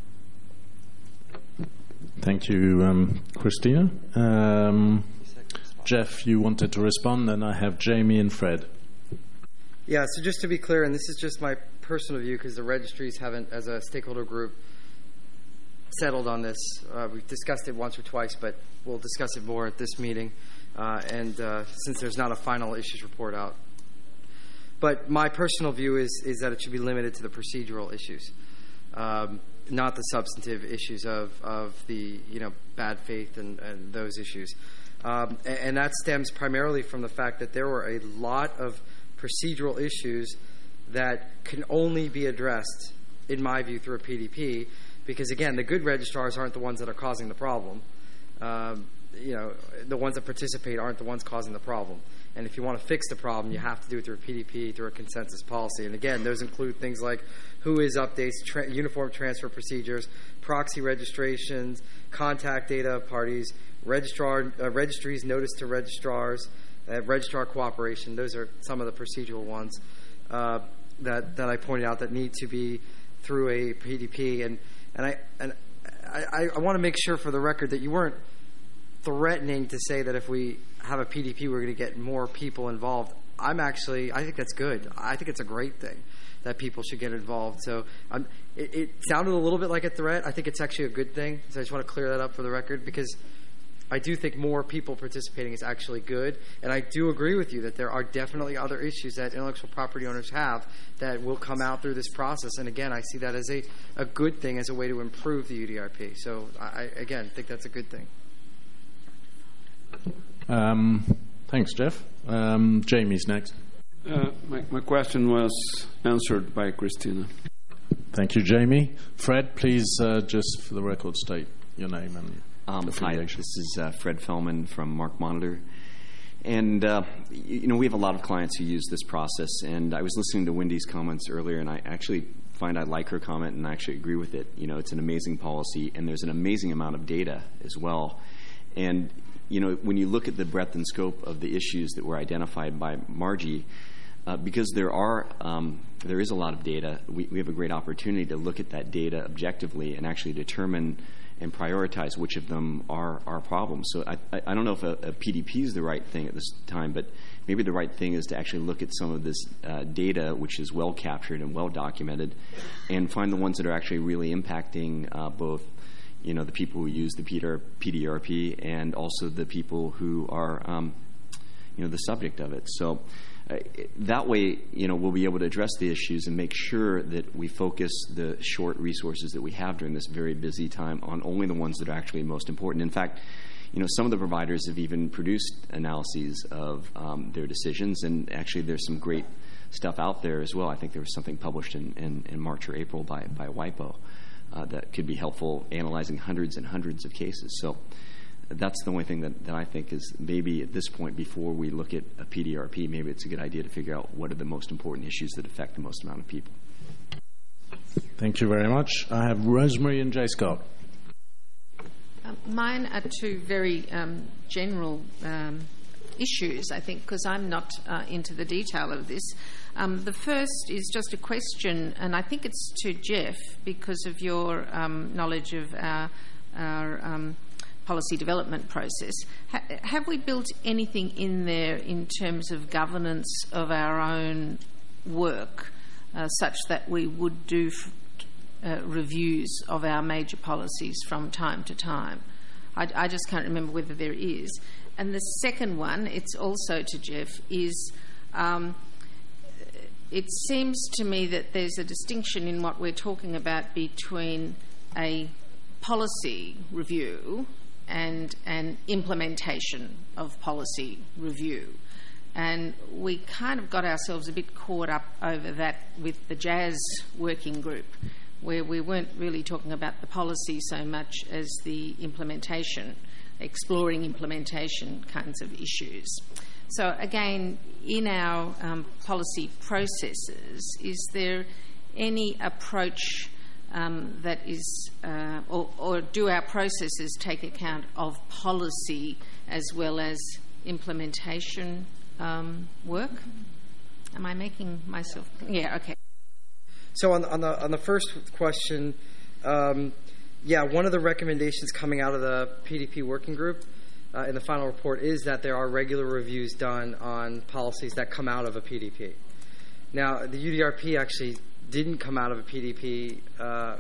S1: Thank you, um, Christina. Um, Jeff, you wanted to respond, then I have Jamie and Fred.
S5: Yeah, so just to be clear, and this is just my personal view because the registries haven't, as a stakeholder group, settled on this. Uh, we've discussed it once or twice, but we'll discuss it more at this meeting, uh, and uh, since there's not a final issues report out. But my personal view is, is that it should be limited to the procedural issues. Um, not the substantive issues of, of the, you know, bad faith and, and those issues. Um, and, and that stems primarily from the fact that there were a lot of procedural issues that can only be addressed, in my view, through a P D P, because, again, the good registrars aren't the ones that are causing the problem. Um, you know, the ones that participate aren't the ones causing the problem. And if you want to fix the problem, you have to do it through a P D P, through a consensus policy. And again, those include things like who is updates, tra- uniform transfer procedures, proxy registrations, contact data of parties, registrar uh, registries, notice to registrars, uh, registrar cooperation. Those are some of the procedural ones uh, that that I pointed out that need to be through a P D P. And and I and I, I want to make sure for the record that you weren't threatening to say that if we have a P D P, we're going to get more people involved. I'm actually, I think that's good. I think it's a great thing that people should get involved. So um, it, it sounded a little bit like a threat. I think it's actually a good thing. So I just want to clear that up for the record, because I do think more people participating is actually good. And I do agree with you that there are definitely other issues that intellectual property owners have that will come out through this process. And again, I see that as a, a good thing, as a way to improve the U D R P. So I, again, think that's a good thing.
S1: Um, thanks, Jeff. Um, Jamie's next.
S10: Uh, my, my question was answered by Christina.
S1: Thank you, Jamie. Fred, please, uh, just for the record, state your name and
S11: um, hi. This is uh, Fred Fellman from Mark Monitor, and uh, you know we have a lot of clients who use this process. And I was listening to Wendy's comments earlier, and I actually find I like her comment, and I actually agree with it. You know, it's an amazing policy, and there's an amazing amount of data as well, and you know, when you look at the breadth and scope of the issues that were identified by Margie, uh, because there are um, there is a lot of data, we, we have a great opportunity to look at that data objectively and actually determine and prioritize which of them are our problems. So I, I, I don't know if a, a P D P is the right thing at this time, but maybe the right thing is to actually look at some of this uh, data, which is well captured and well documented, and find the ones that are actually really impacting uh, both you know, the people who use the P D R P and also the people who are, um, you know, the subject of it. So uh, that way, you know, we'll be able to address the issues and make sure that we focus the short resources that we have during this very busy time on only the ones that are actually most important. In fact, you know, some of the providers have even produced analyses of um, their decisions, and actually there's some great stuff out there as well. I think there was something published in, in, in March or April by, by WIPO. Uh, that could be helpful analyzing hundreds and hundreds of cases. So that's the only thing that, that I think is maybe at this point, before we look at a P D R P, maybe it's a good idea to figure out what are the most important issues that affect the most amount of people.
S1: Thank you very much. I have Rosemary and Jay Scott.
S12: Um, mine are two very um, general um, issues, I think, because I'm not uh, into the detail of this. Um, the first is just a question, and I think it's to Jeff, because of your um, knowledge of our, our um, policy development process. Ha- have we built anything in there in terms of governance of our own work, uh, such that we would do f- uh, reviews of our major policies from time to time? I, I just can't remember whether there is. And the second one, it's also to Jeff, is um, it seems to me that there's a distinction in what we're talking about between a policy review and an implementation of policy review. And we kind of got ourselves a bit caught up over that with the JAS working group, where we weren't really talking about the policy so much as the implementation, exploring implementation kinds of issues. So again, in our um, policy processes, is there any approach um, that is, uh, or, or do our processes take account of policy as well as implementation um, work? Am I making myself? Yeah. Okay.
S5: So on the, on the on the first question, um, yeah, one of the recommendations coming out of the P D P working group uh, in the final report is that there are regular reviews done on policies that come out of a P D P. Now, the U D R P actually didn't come out of a P D P. Uh,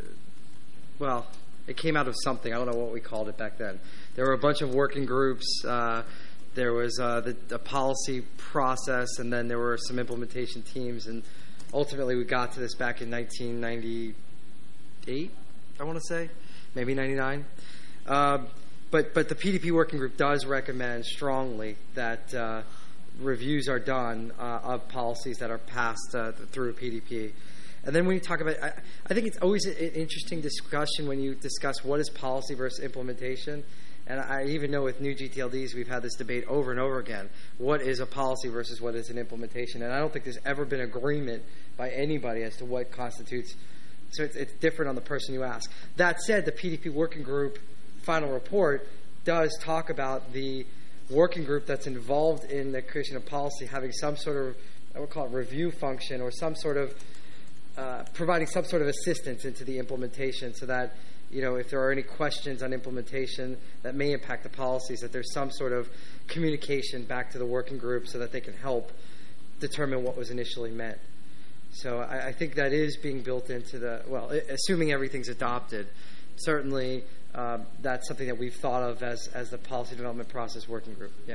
S5: well, it came out of something. I don't know what we called it back then. There were a bunch of working groups. Uh, there was uh, the, the policy process, and then there were some implementation teams, and ultimately we got to this back in nineteen ninety-eight, I want to say, maybe ninety-nine. Uh, but but the P D P working group does recommend strongly that uh, reviews are done uh, of policies that are passed uh, through a P D P. And then when you talk about, I, I think it's always an interesting discussion when you discuss what is policy versus implementation. And I even know with new G T L Ds, we've had this debate over and over again. What is a policy versus what is an implementation? And I don't think there's ever been agreement by anybody as to what constitutes. So it's, it's different on the person you ask. That said, the P D P working group final report does talk about the working group that's involved in the creation of policy having some sort of, I would call it review function, or some sort of uh, providing some sort of assistance into the implementation, so that, you know, if there are any questions on implementation that may impact the policies, that there's some sort of communication back to the working group so that they can help determine what was initially meant. So I, I think that is being built into the, well, assuming everything's adopted, certainly uh, that's something that we've thought of as, as the policy development process working group. Yeah.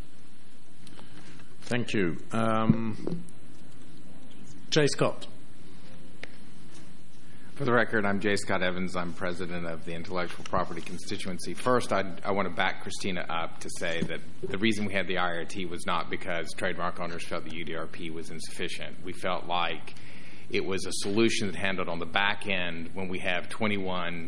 S1: Thank you. Um, Jay Scott.
S13: For the record, I'm Jay Scott Evans. I'm president of the Intellectual Property Constituency. First, I'd, I want to back Christina up to say that the reason we had the I R T was not because trademark owners felt the U D R P was insufficient. We felt like it was a solution that handled on the back end when we have twenty-one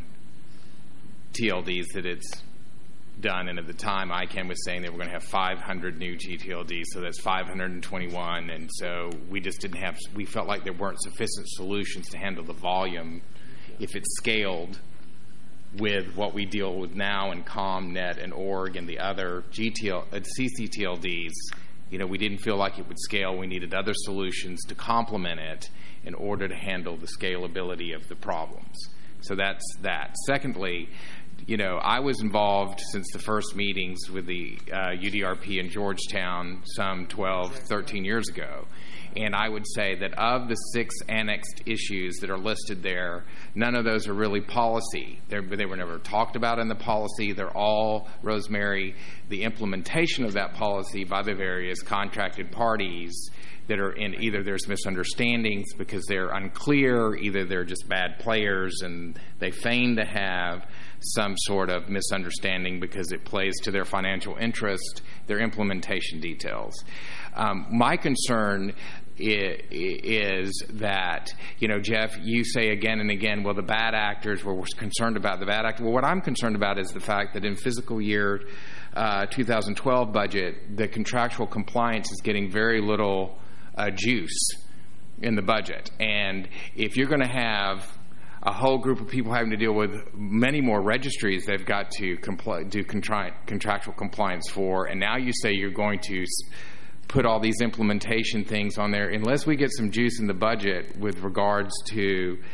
S13: T L Ds that it's done. And at the time, I C A N was saying that we're going to have five hundred new G T L Ds, so that's five hundred twenty-one. And so we just didn't have, we felt like there weren't sufficient solutions to handle the volume if it scaled with what we deal with now in COM, NET, and ORG and the other G T L, uh, C C T L Ds. You know, we didn't feel like it would scale. We needed other solutions to complement it in order to handle the scalability of the problems. So that's that. Secondly, you know, I was involved since the first meetings with the uh, U D R P in Georgetown some twelve, thirteen years ago. And I would say that of the six annexed issues that are listed there, none of those are really policy. They're, they were never talked about in the policy. They're all, Rosemary, the implementation of that policy by the various contracted parties that are in, either there's misunderstandings because they're unclear, either they're just bad players and they feign to have some sort of misunderstanding because it plays to their financial interest, their implementation details. Um, my concern is, is that, you know, Jeff, you say again and again, well, the bad actors, well, we're concerned about the bad actors. Well, what I'm concerned about is the fact that in fiscal year uh, two thousand twelve budget, the contractual compliance is getting very little uh, juice in the budget. And if you're going to have a whole group of people having to deal with many more registries they've got to compl- do contra- contractual compliance for, and now you say you're going to put all these implementation things on there, unless we get some juice in the budget with regards to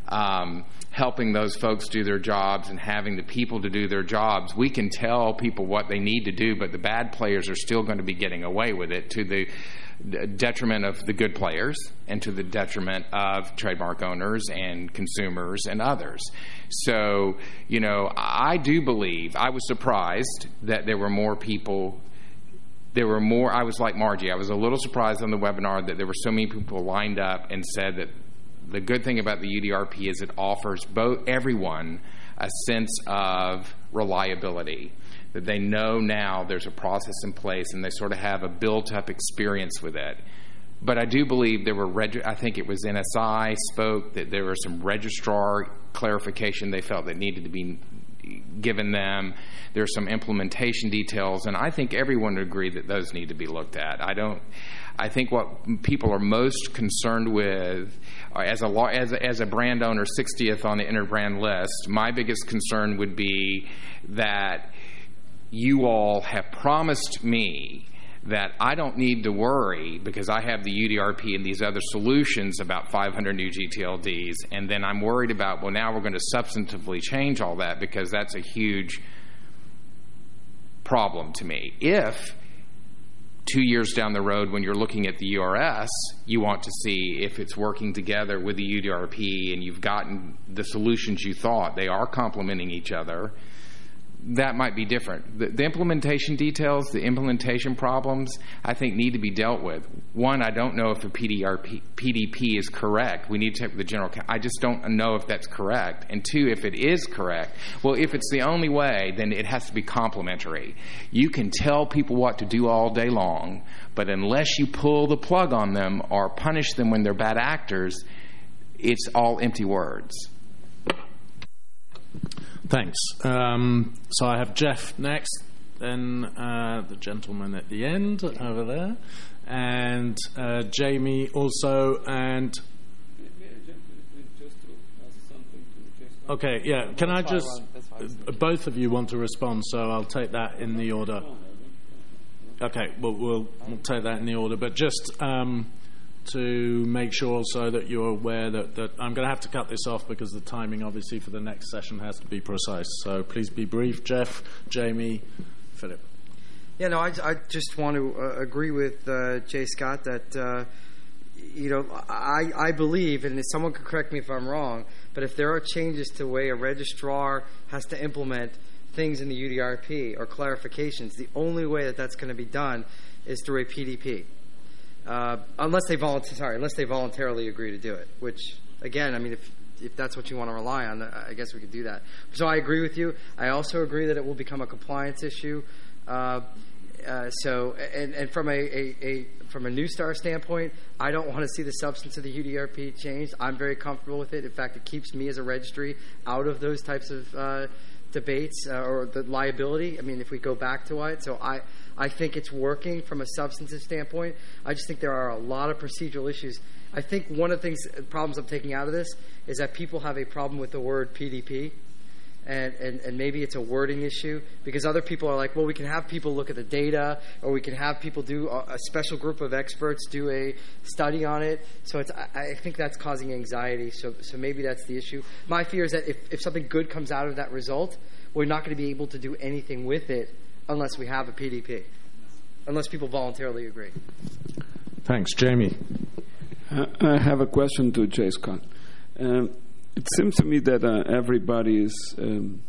S13: um, helping those folks do their jobs and having the people to do their jobs, we can tell people what they need to do, but the bad players are still going to be getting away with it to the detriment of the good players and to the detriment of trademark owners and consumers and others. So, you know, I do believe, I was surprised that there were more people, there were more, I was like Margie, I was a little surprised on the webinar that there were so many people lined up and said that the good thing about the U D R P is it offers both everyone a sense of reliability, that they know now there's a process in place and they sort of have a built-up experience with it. But I do believe there were, reg- I think it was N S I spoke, that there was some registrar clarification they felt that needed to be given them. There's some implementation details, and I think everyone would agree that those need to be looked at. I don't. I think what people are most concerned with, as a as a, as a brand owner, sixtieth on the Interbrand list, my biggest concern would be that you all have promised me that I don't need to worry because I have the U D R P and these other solutions about five hundred new G T L Ds, and then I'm worried about, well, now we're going to substantively change all that because that's a huge problem to me. If two years down the road when you're looking at the U R S, you want to see if it's working together with the U D R P and you've gotten the solutions you thought, they are complementing each other, that might be different. The, the implementation details, the implementation problems, I think need to be dealt with. One, I don't know if the P D R P, P D P is correct. We need to check with the general counsel. I just don't know if that's correct. And two, if it is correct, well, if it's the only way, then it has to be complementary. You can tell people what to do all day long, but unless you pull the plug on them or punish them when they're bad actors, it's all empty words.
S1: Thanks. Um, so I have Jeff next, then uh, the gentleman at the end over there, and uh, Jamie also, and... Okay, yeah, can I just... Both of you want to respond, so I'll take that in the order. Okay, well, we'll, we'll take that in the order, but just... Um, to make sure also that you're aware that, that I'm going to have to cut this off because the timing obviously for the next session has to be precise. So please be brief. Jeff, Jamie, Philip.
S5: Yeah, no, I, I just want to uh, agree with uh, Jay Scott that, uh, you know, I, I believe, and someone could correct me if I'm wrong, but if there are changes to the way a registrar has to implement things in the U D R P or clarifications, the only way that that's going to be done is through a P D P. Uh, unless they volunteer, sorry, unless they voluntarily agree to do it. Which, again, I mean, if if that's what you want to rely on, I guess we could do that. So I agree with you. I also agree that it will become a compliance issue. Uh, uh, so, and, and from a, a, a from a New Star standpoint, I don't want to see the substance of the U D R P changed. I'm very comfortable with it. In fact, it keeps me as a registry out of those types of uh, debates uh, or the liability. I mean, if we go back to it, so I. I think it's working from a substantive standpoint. I just think there are a lot of procedural issues. I think one of the things, problems I'm taking out of this is that people have a problem with the word P D P, and, and, and maybe it's a wording issue because other people are like, well, we can have people look at the data, or we can have people do a, a special group of experts do a study on it. So it's, I, I think that's causing anxiety. So, so maybe that's the issue. My fear is that if, if something good comes out of that result, we're not going to be able to do anything with it unless we have a P D P, unless people voluntarily agree.
S1: Thanks. Jamie.
S10: Uh, I have a question to Jay Scott. Um, it seems to me that uh, everybody is um,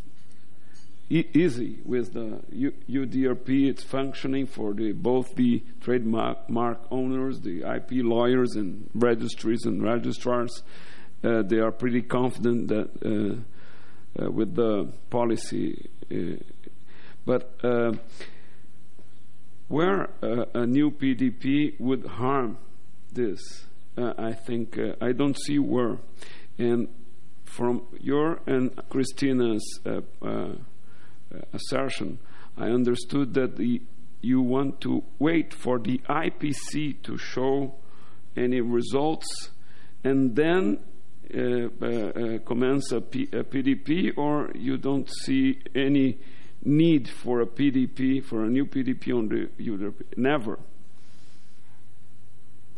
S10: e- easy with the U- UDRP. It's functioning for the, both the trademark mark owners, the I P lawyers, and registries and registrars. Uh, they are pretty confident that uh, uh, with the policy. Uh, But uh, where uh, a new P D P would harm this, uh, I think uh, I don't see where. And from your and Christina's uh, uh, assertion, I understood that the, you want to wait for the I P C to show any results and then uh, uh, uh, commence a, P- a P D P, or you don't see any need for a P D P, for a new P D P on the U D R P? Never.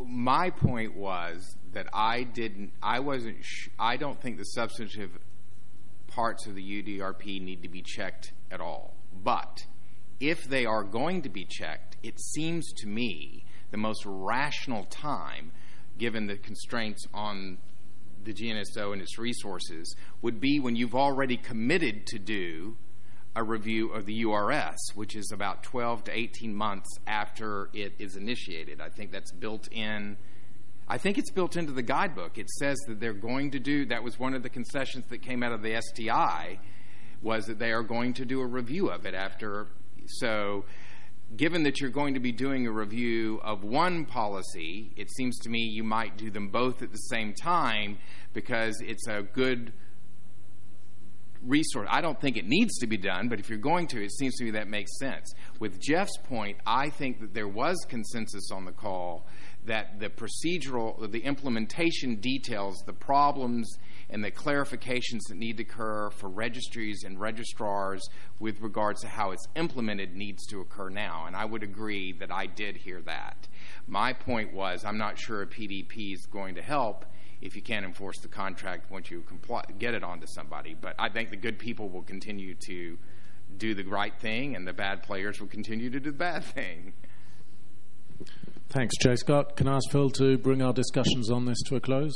S13: my point was that I didn't, I wasn't, sh- I don't think the substantive parts of the U D R P need to be checked at all. But if they are going to be checked, it seems to me the most rational time, given the constraints on the G N S O and its resources, would be when you've already committed to do a review of the U R S, which is about twelve to eighteen months after it is initiated. I think that's built in. I think it's built into the guidebook. It says that they're going to do, that was one of the concessions that came out of the S T I, was that they are going to do a review of it after. So given that you're going to be doing a review of one policy, it seems to me you might do them both at the same time because it's a good resource. I don't think it needs to be done, but if you're going to, it seems to me that makes sense. With Jeff's point, I think that there was consensus on the call that the procedural, the implementation details, the problems and the clarifications that need to occur for registries and registrars with regards to how it's implemented needs to occur now. And I would agree that I did hear that. My point was I'm not sure a P D P is going to help if you can't enforce the contract once you comply, get it onto somebody. But I think the good people will continue to do the right thing and the bad players will continue to do the bad thing.
S1: Thanks, Jay Scott. Can I ask Phil to bring our discussions on this to a close?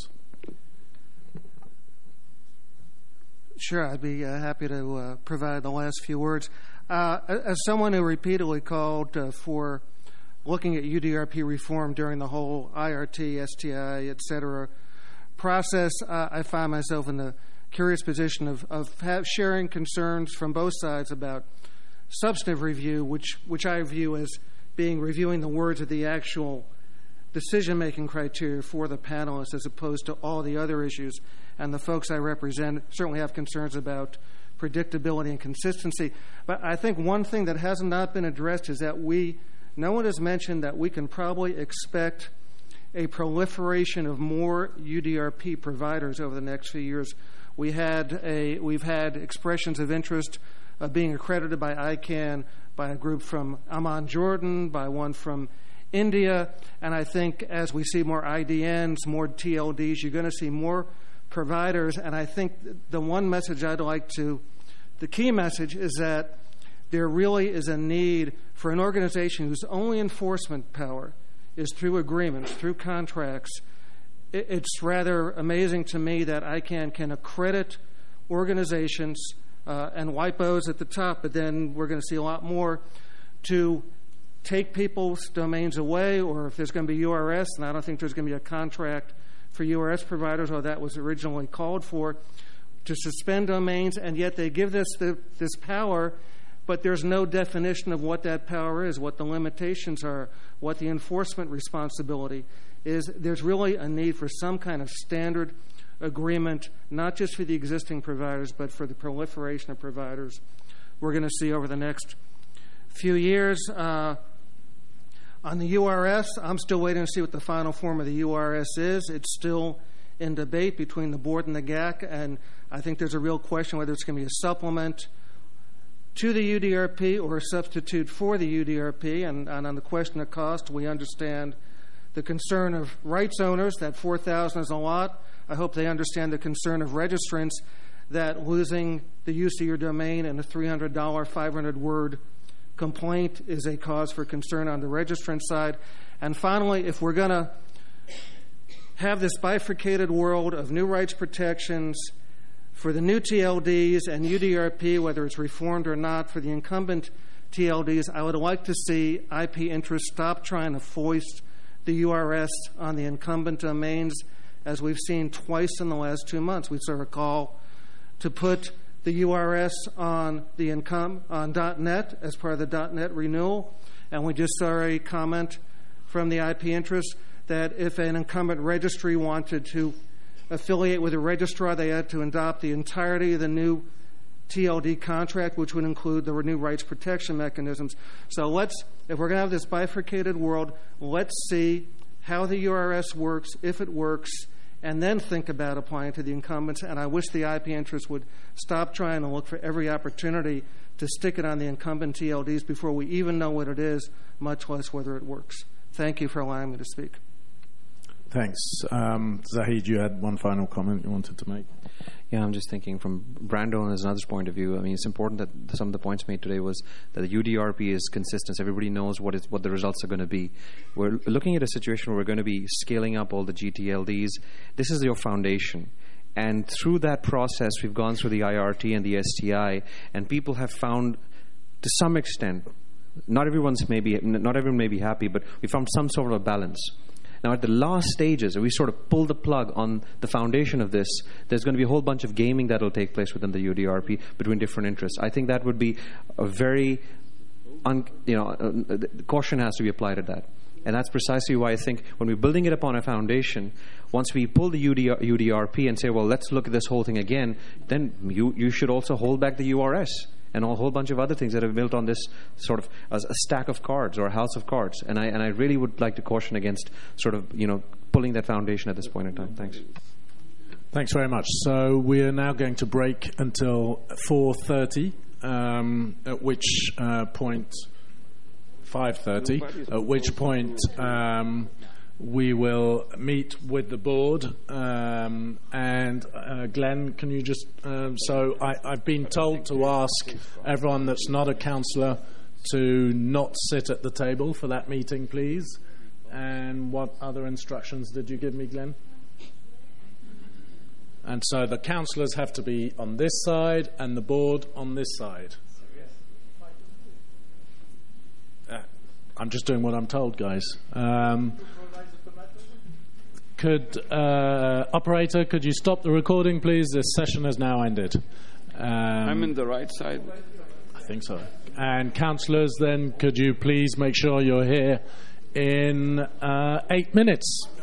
S14: Sure, I'd be uh, happy to uh, provide the last few words. Uh, as someone who repeatedly called uh, for looking at U D R P reform during the whole I R T, S T I, et cetera process, uh, I find myself in the curious position of, of have sharing concerns from both sides about substantive review, which, which I view as being reviewing the words of the actual decision-making criteria for the panelists as opposed to all the other issues. And the folks I represent certainly have concerns about predictability and consistency. But I think one thing that has not been addressed is that we, no one has mentioned that we can probably expect a proliferation of more U D R P providers over the next few years. We had a, we've had expressions of interest of being accredited by I CANN by a group from Amman, Jordan, by one from India, and I think as we see more I D Ns, more T L Ds, you're going to see more providers, and I think the one message I'd like to, the key message is that there really is a need for an organization whose only enforcement power is through agreements, through contracts. It's rather amazing to me that I CANN can accredit organizations uh, and W I P Os at the top, but then we're going to see a lot more to take people's domains away, or if there's going to be U R S, and I don't think there's going to be a contract for U R S providers, or that was originally called for, to suspend domains, and yet they give this the, this power, but there's no definition of what that power is, what the limitations are, what the enforcement responsibility is. There's really a need for some kind of standard agreement, not just for the existing providers, but for the proliferation of providers we're going to see over the next few years. Uh, on the U R S, I'm still waiting to see what the final form of the U R S is. It's still in debate between the board and the G A C, and I think there's a real question whether it's going to be a supplement to the U D R P or a substitute for the U D R P. And, and on the question of cost, we understand the concern of rights owners, that four thousand is a lot. I hope they understand the concern of registrants, that losing the use of your domain and a three hundred dollars, five hundred word complaint is a cause for concern on the registrant side. And finally, if we're going to have this bifurcated world of new rights protections for the new T L Ds and U D R P, whether it's reformed or not, for the incumbent T L Ds, I would like to see I P interests stop trying to foist the U R S on the incumbent domains, as we've seen twice in the last two months. We saw a call to put the U R S on the income on .net as part of the .net renewal, and we just saw a comment from the I P interests that if an incumbent registry wanted to affiliate with a registrar, they had to adopt the entirety of the new T L D contract, which would include the new rights protection mechanisms. So let's, if we're going to have this bifurcated world, let's see how the U R S works, if it works, and then think about applying to the incumbents. And I wish the I P interests would stop trying to look for every opportunity to stick it on the incumbent T L Ds before we even know what it is, much less whether it works. Thank you for allowing me to speak.
S1: Thanks. Um, Zahid, you had one final comment you wanted to make.
S15: Yeah, I'm just thinking from Brando and another's point of view. I mean, it's important that some of the points made today was that the U D R P is consistent. So everybody knows what is what the results are going to be. We're looking at a situation where we're going to be scaling up all the G T L Ds. This is your foundation. And through that process, we've gone through the I R T and the S T I, and people have found, to some extent, not everyone's maybe not everyone may be happy, but we found some sort of a balance. Now, at the last stages, we sort of pull the plug on the foundation of this. There's going to be a whole bunch of gaming that will take place within the U D R P between different interests. I think that would be a very, un, you know, uh, caution has to be applied at that. And that's precisely why I think when we're building it upon a foundation, once we pull the U D R P and say, well, let's look at this whole thing again, then you, you should also hold back the U R S and a whole bunch of other things that are built on this sort of as a stack of cards or a house of cards. And I and I really would like to caution against sort of, you know, pulling that foundation at this point in time. Thanks.
S1: Thanks very much. So we are now going to break until four thirty, um, at which uh, point, five thirty, at which point um, we will meet with the board. Um, and uh, Glenn, can you just... Um, so I, I've been told to ask everyone that's not a councillor to not sit at the table for that meeting, please. And what other instructions did you give me, Glenn? And so the councillors have to be on this side and the board on this side. Uh, I'm just doing what I'm told, guys. Um, could uh, operator, could you stop the recording, please? This session has now ended. Um,
S10: I'm in the right side.
S1: I think so. And councillors, then, could you please make sure you're here in uh, eight minutes?